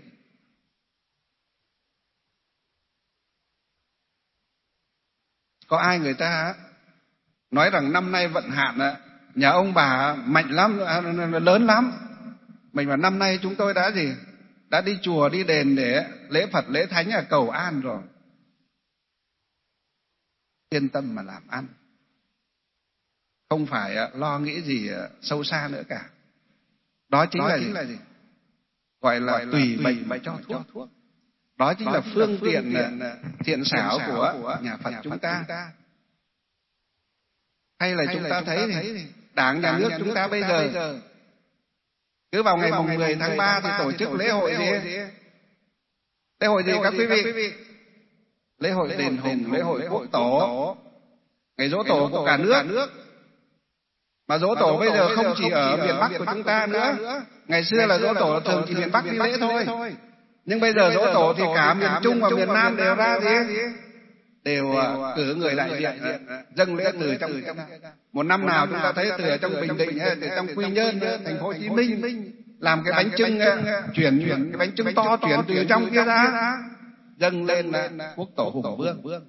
Có ai người ta nói rằng năm nay vận hạn nhà ông bà mạnh lắm, lớn lắm. Mình bảo năm nay chúng tôi đã gì? Đã đi chùa, đi đền để lễ Phật, lễ Thánh cầu an rồi. Yên tâm mà làm ăn, không phải lo nghĩ gì sâu xa nữa cả. Đó chính là gì? Gọi là tùy bệnh mà cho thuốc. Đó chính là phương tiện thiện xảo của nhà Phật chúng ta. Hay là chúng ta thấy Đảng, Nhà nước chúng ta bây giờ cứ vào ngày mùng 10 tháng 3 thì tổ chức lễ hội gì? Lễ hội gì các quý vị? Lễ hội đền Hùng, lễ hội Quốc Tổ, ngày giỗ tổ của cả nước. Mà giỗ tổ bây giờ không chỉ ở miền Bắc của chúng ta nữa. Ngày xưa là giỗ tổ thường chỉ miền Bắc đi lễ thôi. Nhưng bây giờ giỗ tổ thì cả miền Trung và miền Nam đều ra gì? Đều cử người đại diện dâng lễ từ trong một năm nào chúng ta thấy từ ở trong Bình Định, từ trong Quy Nhơn, thành phố Hồ Chí Minh làm cái bánh chưng chuyển cái bánh chưng to chuyển từ trong kia ra dâng lên Quốc Tổ Hùng Vương.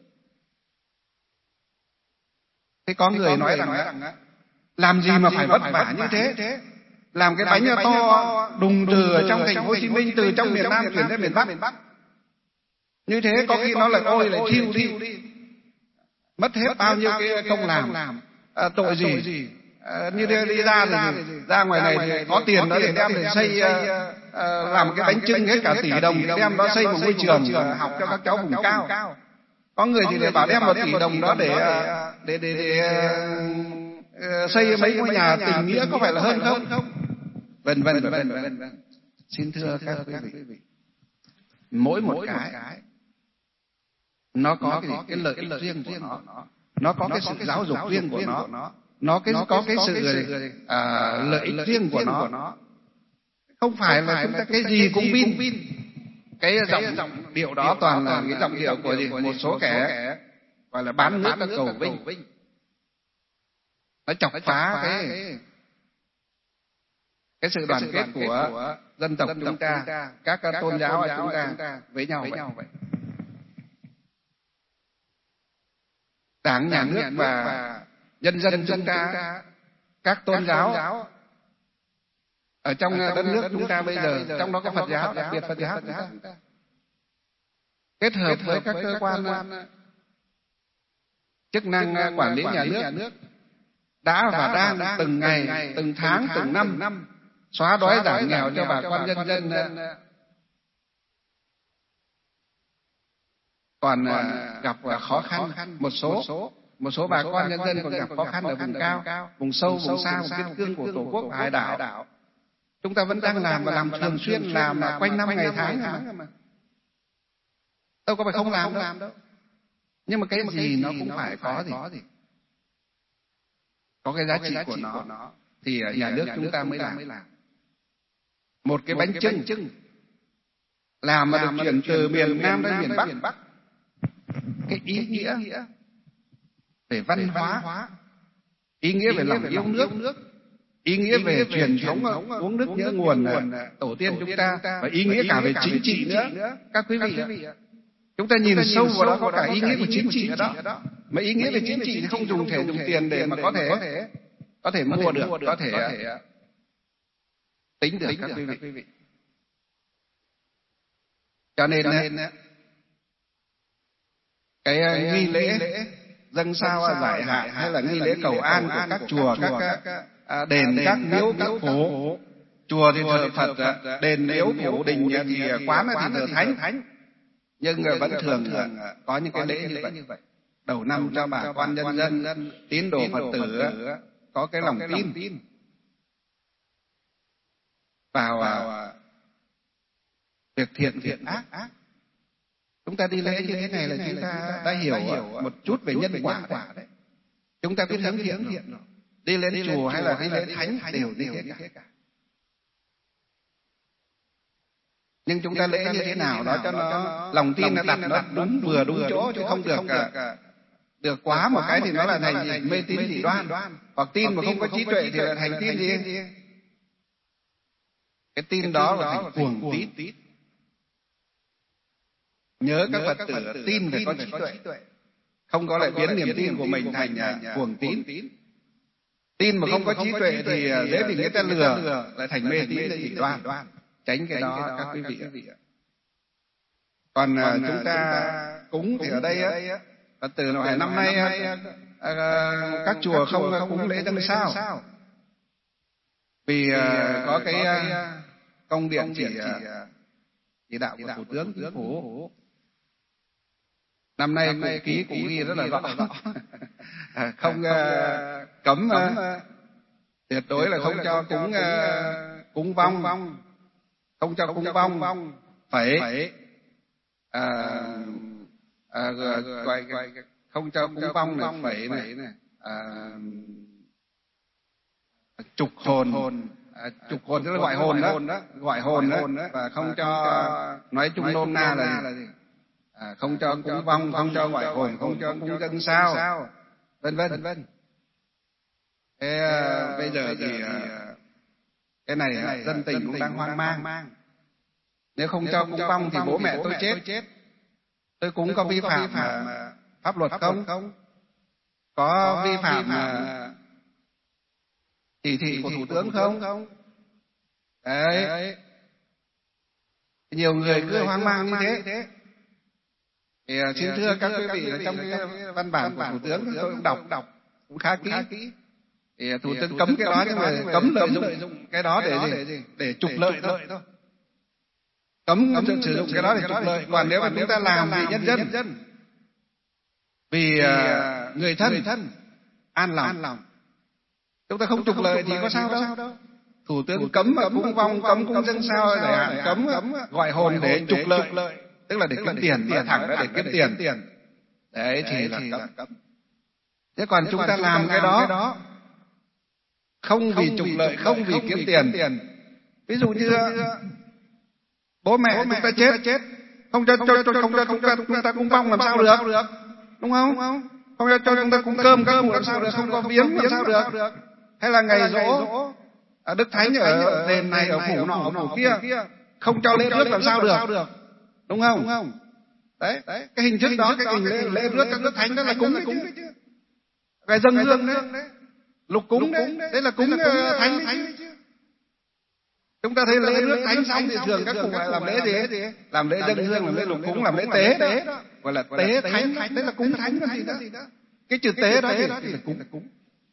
Thế có người nói rằng làm gì mà phải vất vả như thế? Làm cái bánh to đùng từ ở trong thành phố Hồ Chí Minh, từ trong miền Nam chuyển đến miền Bắc. Như thế có khi nó lại lại thiêu đi. Mất hết bao nhiêu cái công làm. Tội gì? Như thế đi ra thì ra ngoài này thì có tiền đó để đem để xây làm cái bánh chưng hết cả tỷ đồng, đem đó xây một ngôi trường học cho các cháu vùng cao. Có người thì bảo đem vào tỷ đồng đó để xây mấy ngôi nhà tình nghĩa, có phải là hơn không? Vân vân. Xin thưa các quý vị, mỗi một cái nó có cái lợi ích riêng của nó có cái sự giáo dục riêng của nó có cái sự lợi ích riêng của nó. Không phải là chúng ta cái gì cũng bin. Cái giọng điệu đó toàn là cái giọng điệu của một số kẻ gọi là bán nước cầu vinh. Nó chọc phá cái sự đoàn kết của dân tộc chúng ta, các tôn giáo chúng ta với nhau vậy. Đảng, Nhà nước và nhân dân chúng ta, các tôn giáo ở trong đất nước chúng ta bây giờ, trong đó có Phật giáo, đặc biệt Phật giáo chúng ta, kết hợp với các cơ quan chức năng quản lý nhà nước đã và đang từng ngày, từng tháng, từng năm xóa đói giảm nghèo cho bà con nhân dân còn gặp khó khăn. Một số bà con nhân dân còn gặp khó khăn ở vùng cao, vùng sâu, vùng xa, vùng biên cương của Tổ quốc và hải đảo. Chúng ta vẫn đang làm và làm thường xuyên, làm quanh năm ngày tháng mà. Đâu có phải không làm đâu. Nhưng mà cái gì nó cũng phải có gì. Có cái giá trị của nó thì nhà nước chúng ta mới làm. Một cái bánh chưng làm mà được chuyển từ miền Nam đến miền Bắc, cái ý nghĩa về văn hóa, ý nghĩa về lòng yêu nước, ý nghĩa về truyền thống uống nước nhớ nguồn tổ tiên chúng ta, và ý nghĩa cả về chính trị nữa. Các quý vị, chúng ta nhìn sâu vào đó có cả ý nghĩa của chính trị ở đó. Mà ý nghĩa về chính trị thì không dùng tiền để mà có thể mua được, có thể tính được các quý vị. Cho nên cái nghi lễ dâng sao giải hạn hay là nghi lễ cầu an của các chùa, các đền, các miếu, các phủ. Chùa thì thờ Phật, đền miếu phủ đình thì quán thì thờ thánh. Nhưng vẫn thường có những cái lễ như vậy. Đầu năm cho bà con nhân dân, tín đồ Phật tử có cái lòng tin vào việc thiện ác. Chúng ta đi lễ như thế này là chúng ta đã hiểu một chút về nhân quả đấy. Chúng ta biết hướng thiện rồi. Đi lên chùa hay là đi lễ thánh đều như thế cả. Nhưng chúng ta lễ như thế nào đó cho nó lòng tin nó đặt nó đúng vừa đúng chỗ, chứ không được quá một cái thì nó là thành gì? Mê tín dị đoan. Hoặc tin mà không có trí tuệ thì là thành tin gì? Cái tin đó là thành cuồng tín. Nhớ các Phật tử tin phải có trí tuệ. không có lại biến niềm tin của mình thành cuồng tín. Tin mà không có trí tuệ thì dễ bị người ta lừa, lại thành mê tín dị đoan. Tránh cái đó các quý vị ạ. Còn chúng ta cúng thì ở đây á, từ năm nay các chùa không cúng lễ dâng sao, vì có cái công điện chỉ đạo của Thủ tướng Chính phủ. Năm nay cụ ký cũng ghi rất là rõ, không cấm tuyệt đối là không cho cúng vong, không cho cúng vong, phải không cho cúng vong này, phải này trục hồn, trục hồn tức là gọi hồn đó, gọi hồn đó, và không cho, nói chung nôm na là gì? Không cho cúng vong, không cho gọi hồn, không cho cúng dâng sao, vân vân. Thế bây giờ thì cái này dân tình cũng đang hoang mang. Nếu không cho cúng vong thì bố mẹ tôi chết. Tôi cũng có vi phạm pháp luật không? Có vi phạm chỉ thị của Thủ tướng không? Đấy. Nhiều người cứ hoang mang như thế. Thì xin thưa các quý vị, trong cái văn bản của Thủ tướng tôi cũng đọc cũng khá kỹ. Thì Thủ tướng cấm cái đó, nhưng mà cấm lợi dụng cái đó để gì? Để trục lợi thôi. Cấm sử dụng cái đó để trục lợi. Còn nếu mà chúng ta làm vì nhân dân, vì người thân an lòng, chúng ta không trục lợi thì có sao đâu. Thủ tướng cấm cúng vong, cấm cúng dâng sao, để cấm gọi hồn để trục lợi, tức là để kiếm tiền, nói thẳng ra để kiếm tiền. Đấy thì là cấm. Thế còn chúng ta làm cái đó không vì trục lợi, không vì kiếm tiền. Ví dụ như bố mẹ chúng ta chết, không cho chúng ta cúng vong làm sao được, đúng không? Không cho chúng ta cúng cơm các cụ làm sao được, không có viếng làm sao được. Hay là ngày giỗ Đức Thánh ở đền này, ở phủ nọ, phủ kia, không cho lễ rước làm sao được, đúng không? Đấy, cái hình thức đó, cái hình lễ rước các Đức Thánh đó là cúng đấy chứ. Cái dâng hương đấy, lục cúng đấy, đấy là cúng thánh đấy chứ. Chúng ta thấy lễ rước thánh xong thì thường các cụ lại làm lễ gì? Làm lễ dâng hương, làm lễ lục cúng, làm lễ tế đó, gọi là tế thánh, đấy là cúng thánh cái gì đó. Cái chữ tế đó thì là cúng.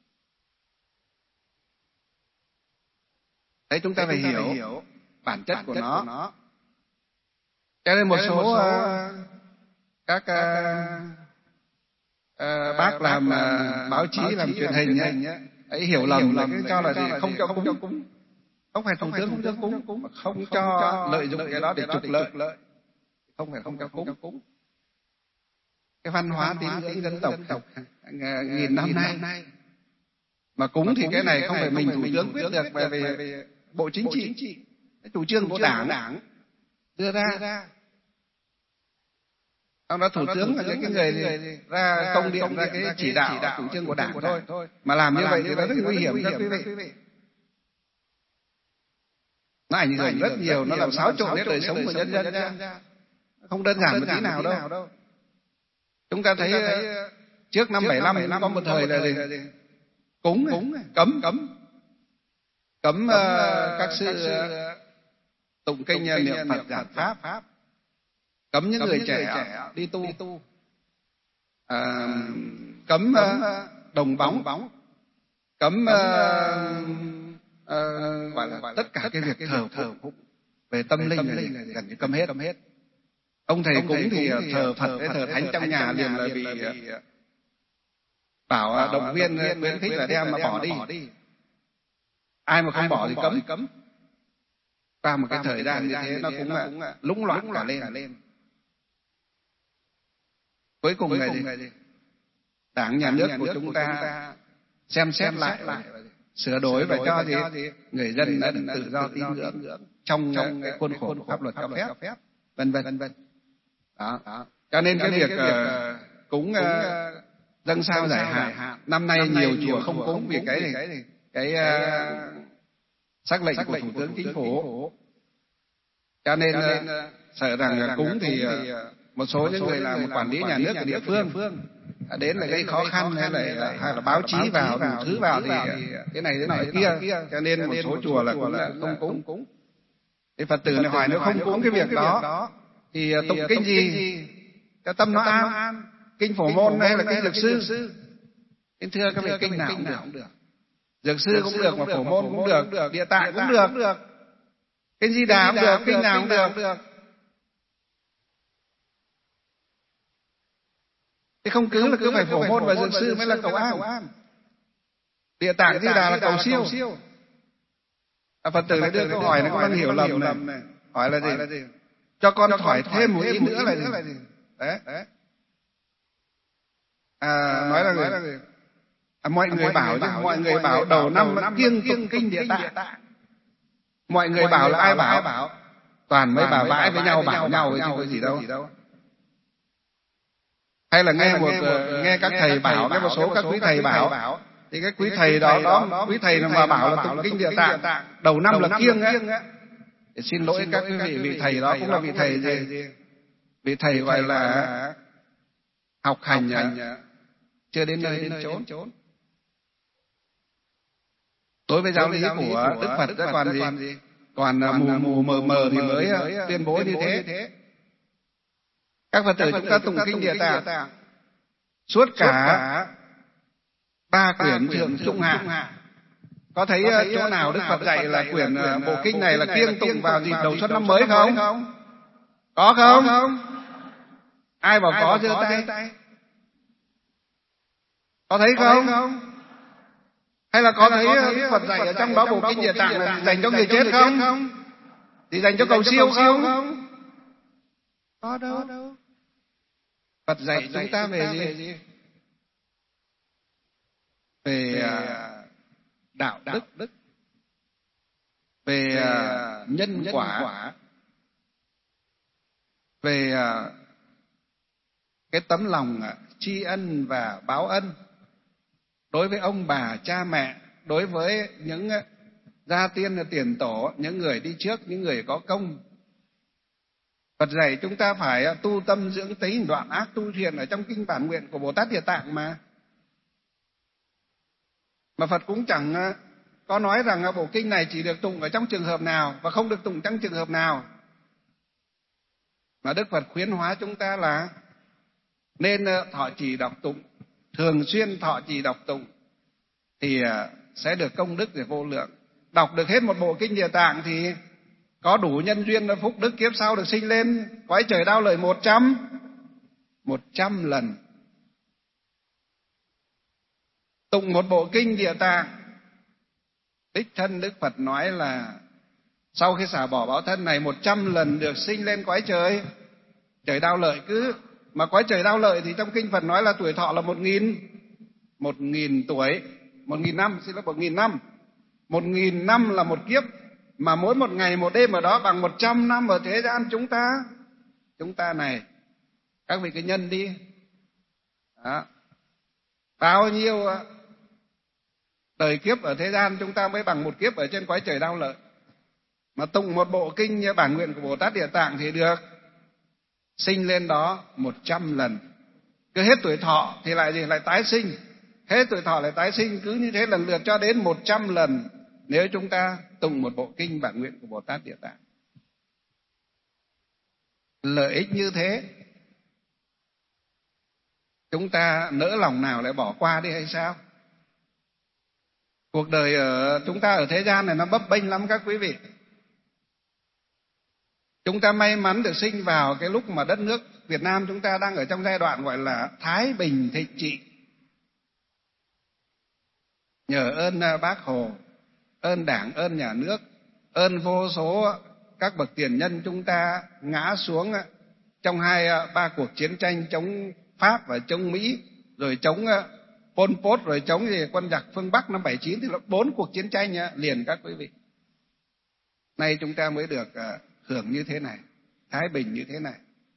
Đấy, chúng ta phải hiểu bản chất của nó. Cho nên một số các bác làm báo chí, làm truyền hình ấy hiểu lầm là cho là gì? Không cho cúng. Không phải Thủ tướng không cho cúng, mà không cho lợi dụng cái đó để trục lợi. Không phải không cho cúng. Cái văn hóa tín ngưỡng dân tộc nghìn năm nay mà cúng thì cái này không phải mình Thủ tướng quyết được, bởi vì Bộ Chính trị, cái chủ trương của Đảng đưa ra. Ông đó Thủ tướng là cái người ra công điện, ra cái chỉ đạo chủ trương của Đảng thôi. Mà làm như vậy thì nó rất nguy hiểm các quý vị. Nó ảnh hưởng rất nhiều, nó làm xáo trộn đến đời sống của nhân dân ra. Không đơn giản một tí nào đâu. Chúng ta thấy trước năm 75 có một thời là gì? Cúng, cấm các sư tụng kinh niệm Phật giảng pháp, cấm những người trẻ đi tu, cấm đồng bóng, cấm gọi là tất cả cái việc thờ phụng về tâm linh là gần như cấm hết. Ông thầy cúng thì thờ Phật với thờ Thánh trong nhà liền là bị bảo động viên khuyến khích là đem mà bỏ đi. Ai mà không bỏ thì cấm. Qua một cái thời gian như thế nó cũng là lũng loạn cả lên. Cuối cùng là gì? Đảng nhà nước của chúng ta xem xét lại, sửa đổi và cho gì? Người dân đã được tự do tín ngưỡng trong cái khuôn khổ của pháp luật cho phép, vân vân. Đó. Cho nên cái việc cúng dâng sao giải hạn năm nay nhiều chùa không cúng vì cái sắc lệnh của Thủ tướng Chính phủ. Cho nên sợ rằng cúng thì một số những người làm quản lý nhà nước ở địa phương đến là gây khó khăn hay là báo chí vào đủ thứ vào thì cái này thế nọ kia, cho nên một số chùa là cũng là không cúng. Thì Phật tử này hỏi nếu không cúng cái việc đó thì tụng kinh gì cho tâm nó an? Kinh Phổ Môn hay là kinh Dược Sư? Kính thưa các vị, kinh nào cũng được. Dược Sư cũng được, mà Phổ Môn cũng được, Địa Tạng cũng được, kinh Di Đà cũng được, kinh nào cũng được. Thì không cứ là cứ phải Phổ Môn và Dược Sư mới là cầu an. Địa Tạng Di Đà là cầu siêu. Phật tử này đưa câu hỏi này cũng đang hiểu lầm này. Hỏi là gì? Cho con hỏi thêm một ý nữa là gì? Đấy. Nói là gì? Mọi người bảo đầu năm kiêng tụng kinh Địa Tạng. Mọi người bảo là ai bảo? Toàn mấy bà vãi với nhau bảo nhau chứ có gì đâu. Hay là nghe các thầy bảo, nghe một số các quý thầy bảo, thì cái quý thầy đó quý thầy mà bảo là tụng kinh Địa Tạng đầu năm là kiêng á. Xin lỗi các quý vị thầy đó cũng là vị thầy gì? Vị thầy gọi là học hành chưa đến nơi đến chốn. Đối với giáo lý của Đức Phật đó còn gì? Còn mù mờ thì mới tuyên bố như thế. Các Phật tử chúng ta tụng kinh Địa Tạng suốt cả 3 quyển Thượng Trung Hạ. Có thấy chỗ nào Đức Phật dạy là quyển bộ kinh này là kiêng tụng vào dịp đầu xuân năm mới không? Có không? Ai bảo có giơ tay? Có thấy không? Hay là có thấy Đức Phật dạy ở trong đó bộ kinh Địa Tạng là dành cho người chết không? Thì dành cho cầu siêu không? Có đâu. Phật dạy chúng ta về gì? Về đạo đức, về nhân quả, về cái tấm lòng tri ân và báo ân đối với ông bà cha mẹ, đối với những gia tiên tiền tổ, những người đi trước, những người có công. Phật dạy chúng ta phải tu tâm dưỡng tính, đoạn ác tu thiện ở trong kinh bản nguyện của Bồ Tát Địa Tạng mà. Mà Phật cũng chẳng có nói rằng bộ kinh này chỉ được tụng ở trong trường hợp nào và không được tụng trong trường hợp nào. Mà Đức Phật khuyến hóa chúng ta là nên thọ trì đọc tụng, thường xuyên thọ trì đọc tụng thì sẽ được công đức để vô lượng. Đọc được hết một bộ kinh Địa Tạng thì có đủ nhân duyên và phúc đức kiếp sau được sinh lên cõi trời Đao Lợi 100 lần. Tụng một bộ kinh Địa Tạng, đích thân Đức Phật nói là sau khi xả bỏ báo thân này 100 lần được sinh lên cõi trời Đao Lợi. Mà cõi trời Đao Lợi thì trong kinh Phật nói là tuổi thọ là 1.000 tuổi, 1.000 năm, xin lỗi, 1.000 năm. 1.000 năm là một kiếp, mà mỗi một ngày một đêm ở đó bằng 100 năm ở thế gian chúng ta này. Các vị cứ nhân đi. Đó. Bao nhiêu đời kiếp ở thế gian chúng ta mới bằng một kiếp ở trên cõi trời Đao Lợi. Mà tụng một bộ kinh như bản nguyện của Bồ Tát Địa Tạng thì được sinh lên đó 100 lần. Cứ hết tuổi thọ thì lại gì? Lại tái sinh. Hết tuổi thọ lại tái sinh, cứ như thế lần lượt cho đến 100 lần nếu chúng ta tụng một bộ kinh bản nguyện của Bồ Tát Địa Tạng. Lợi ích như thế, chúng ta nỡ lòng nào lại bỏ qua đi hay sao? Cuộc đời chúng ta ở thế gian này nó bấp bênh lắm các quý vị. Chúng ta may mắn được sinh vào cái lúc mà đất nước Việt Nam chúng ta đang ở trong giai đoạn gọi là thái bình thịnh trị. Nhờ ơn Bác Hồ, ơn Đảng, ơn nhà nước, ơn vô số các bậc tiền nhân chúng ta ngã xuống trong 2-3 cuộc chiến tranh chống Pháp và chống Mỹ, rồi chống Pol Pot, rồi chống quân giặc phương Bắc năm 79, thì là 4 cuộc chiến tranh liền các quý vị. Nay chúng ta mới được hưởng như thế này, thái bình như thế này.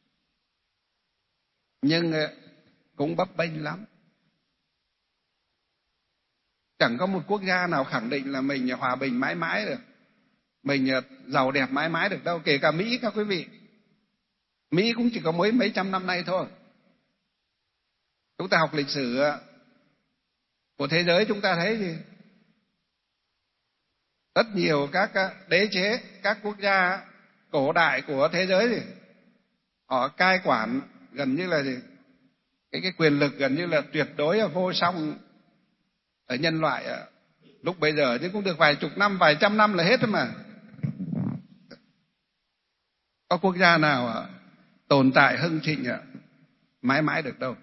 Nhưng cũng bấp bênh lắm. Chẳng có một quốc gia nào khẳng định là mình hòa bình mãi mãi được, mình giàu đẹp mãi mãi được đâu. Kể cả Mỹ các quý vị. Mỹ cũng chỉ có mấy trăm năm nay thôi. Chúng ta học lịch sử của thế giới, chúng ta thấy gì? Rất nhiều các đế chế, các quốc gia cổ đại của thế giới gì? Họ cai quản gần như là gì? Cái quyền lực gần như là tuyệt đối vô song ở nhân loại lúc bây giờ, chứ cũng được vài chục năm, vài trăm năm là hết rồi mà. Có quốc gia nào tồn tại hưng thịnh mãi mãi được đâu.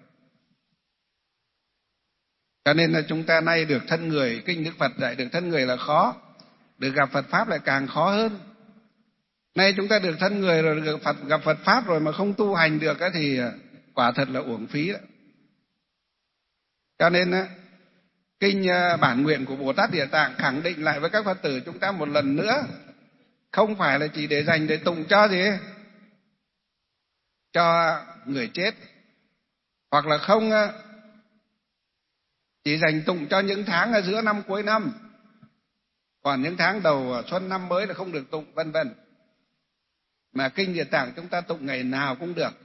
Cho nên là chúng ta nay được thân người, kinh Đức Phật dạy được thân người là khó, được gặp Phật Pháp lại càng khó hơn. Nay chúng ta được thân người rồi, được gặp Phật Pháp rồi mà không tu hành được thì quả thật là uổng phí đó. Cho nên kinh bản nguyện của Bồ Tát Địa Tạng khẳng định lại với các Phật tử chúng ta một lần nữa, không phải là chỉ để dành để tụng cho gì, cho người chết, hoặc là không chỉ dành tụng cho những tháng ở giữa năm cuối năm, còn những tháng đầu xuân năm mới là không được tụng, vân vân. Mà kinh Địa Tạng chúng ta tụng ngày nào cũng được.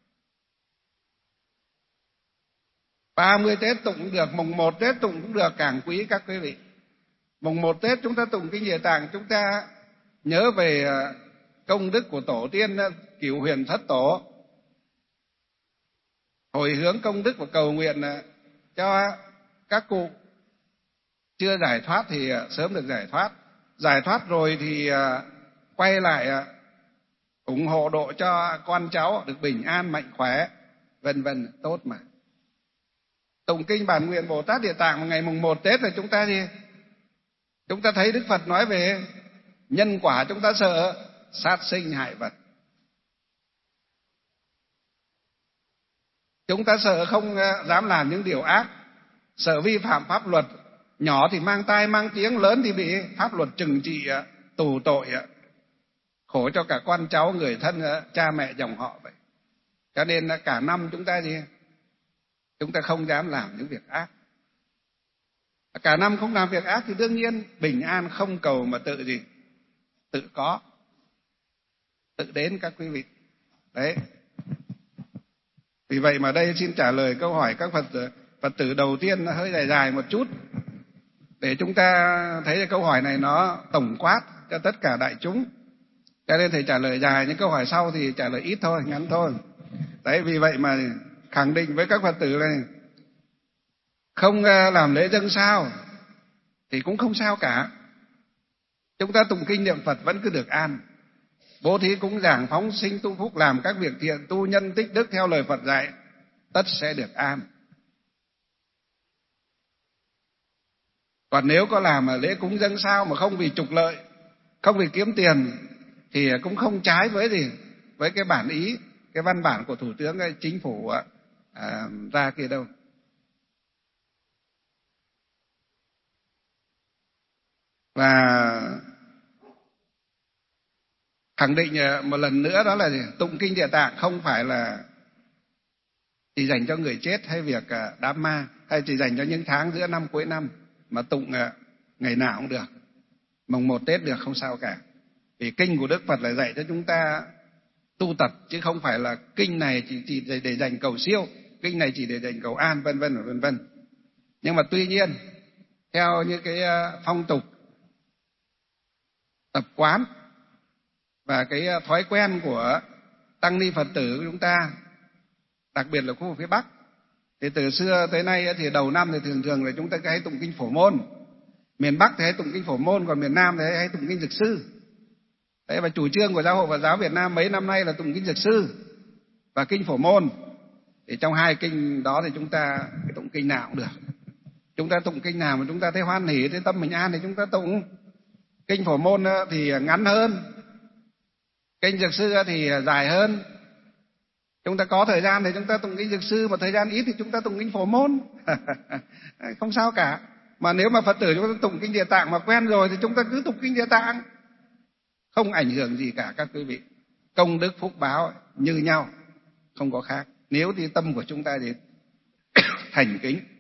30 Tết tụng cũng được, mùng 1 Tết tụng cũng được, càng quý các quý vị. Mùng 1 Tết chúng ta tụng kinh Địa Tạng, chúng ta nhớ về công đức của tổ tiên Cửu Huyền Thất Tổ, hồi hướng công đức và cầu nguyện cho các cụ chưa giải thoát thì sớm được giải thoát rồi thì quay lại ủng hộ độ cho con cháu được bình an mạnh khỏe, vân vân, tốt mà. Tụng kinh bản nguyện Bồ Tát Địa Tạng ngày mùng 1 Tết là chúng ta gì? Chúng ta thấy Đức Phật nói về nhân quả, chúng ta sợ sát sinh hại vật. Chúng ta sợ không dám làm những điều ác, sợ vi phạm pháp luật, nhỏ thì mang tai mang tiếng, lớn thì bị pháp luật trừng trị tù tội, khổ cho cả con cháu, người thân, cha mẹ dòng họ vậy. Cho nên cả năm chúng ta gì? Chúng ta không dám làm những việc ác. Cả năm không làm việc ác thì đương nhiên bình an không cầu mà tự gì? Tự có, tự đến các quý vị. Đấy. Vì vậy mà đây xin trả lời câu hỏi các Phật tử đầu tiên nó hơi dài một chút, để chúng ta thấy câu hỏi này nó tổng quát cho tất cả đại chúng. Cho nên thầy trả lời dài, những câu hỏi sau thì trả lời ít thôi, ngắn thôi. Đấy, vì vậy mà khẳng định với các Phật tử này, không làm lễ dâng sao thì cũng không sao cả. Chúng ta tụng kinh niệm Phật vẫn cứ được an. Bố thí cúng dường, phóng sinh tu phúc, làm các việc thiện, tu nhân tích đức theo lời Phật dạy, tất sẽ được an. Còn nếu có làm lễ cúng dâng sao mà không vì trục lợi, không vì kiếm tiền, thì cũng không trái với gì, với cái bản ý, cái văn bản của Thủ tướng Chính phủ ra kia đâu. Và khẳng định một lần nữa đó là gì? Tụng kinh Địa Tạng không phải là chỉ dành cho người chết hay việc đám ma, hay chỉ dành cho những tháng giữa năm cuối năm, mà tụng ngày nào cũng được, mùng 1 Tết được, không sao cả. Vì kinh của Đức Phật là dạy cho chúng ta tu tập, chứ không phải là kinh này chỉ để dành cầu siêu, kinh này chỉ để dành cầu an, vân vân vân vân. Nhưng mà tuy nhiên theo như cái phong tục, tập quán và cái thói quen của tăng ni Phật tử của chúng ta, đặc biệt là khu vực phía Bắc, thì từ xưa tới nay thì đầu năm thì thường là chúng ta hay tụng kinh Phổ Môn. Miền Bắc thì hay tụng kinh Phổ Môn, còn miền Nam thì hay tụng kinh Dược Sư. Đấy, và chủ trương của Giáo hội Phật giáo Việt Nam mấy năm nay là tụng kinh Dược Sư và kinh Phổ Môn. Thì trong hai kinh đó thì chúng ta tụng kinh nào cũng được. Chúng ta tụng kinh nào mà chúng ta thấy hoan hỷ, thấy tâm mình an thì chúng ta tụng. Kinh Phổ Môn thì ngắn hơn, kinh Dược Sư thì dài hơn. Chúng ta có thời gian thì chúng ta tụng kinh Dược Sư, mà thời gian ít thì chúng ta tụng kinh Phổ Môn. Không sao cả. Mà nếu mà Phật tử chúng ta tụng kinh Địa Tạng mà quen rồi thì chúng ta cứ tụng kinh Địa Tạng, không ảnh hưởng gì cả các quý vị. Công đức phúc báo như nhau, không có khác. Nếu thì tâm của chúng ta thì thành kính.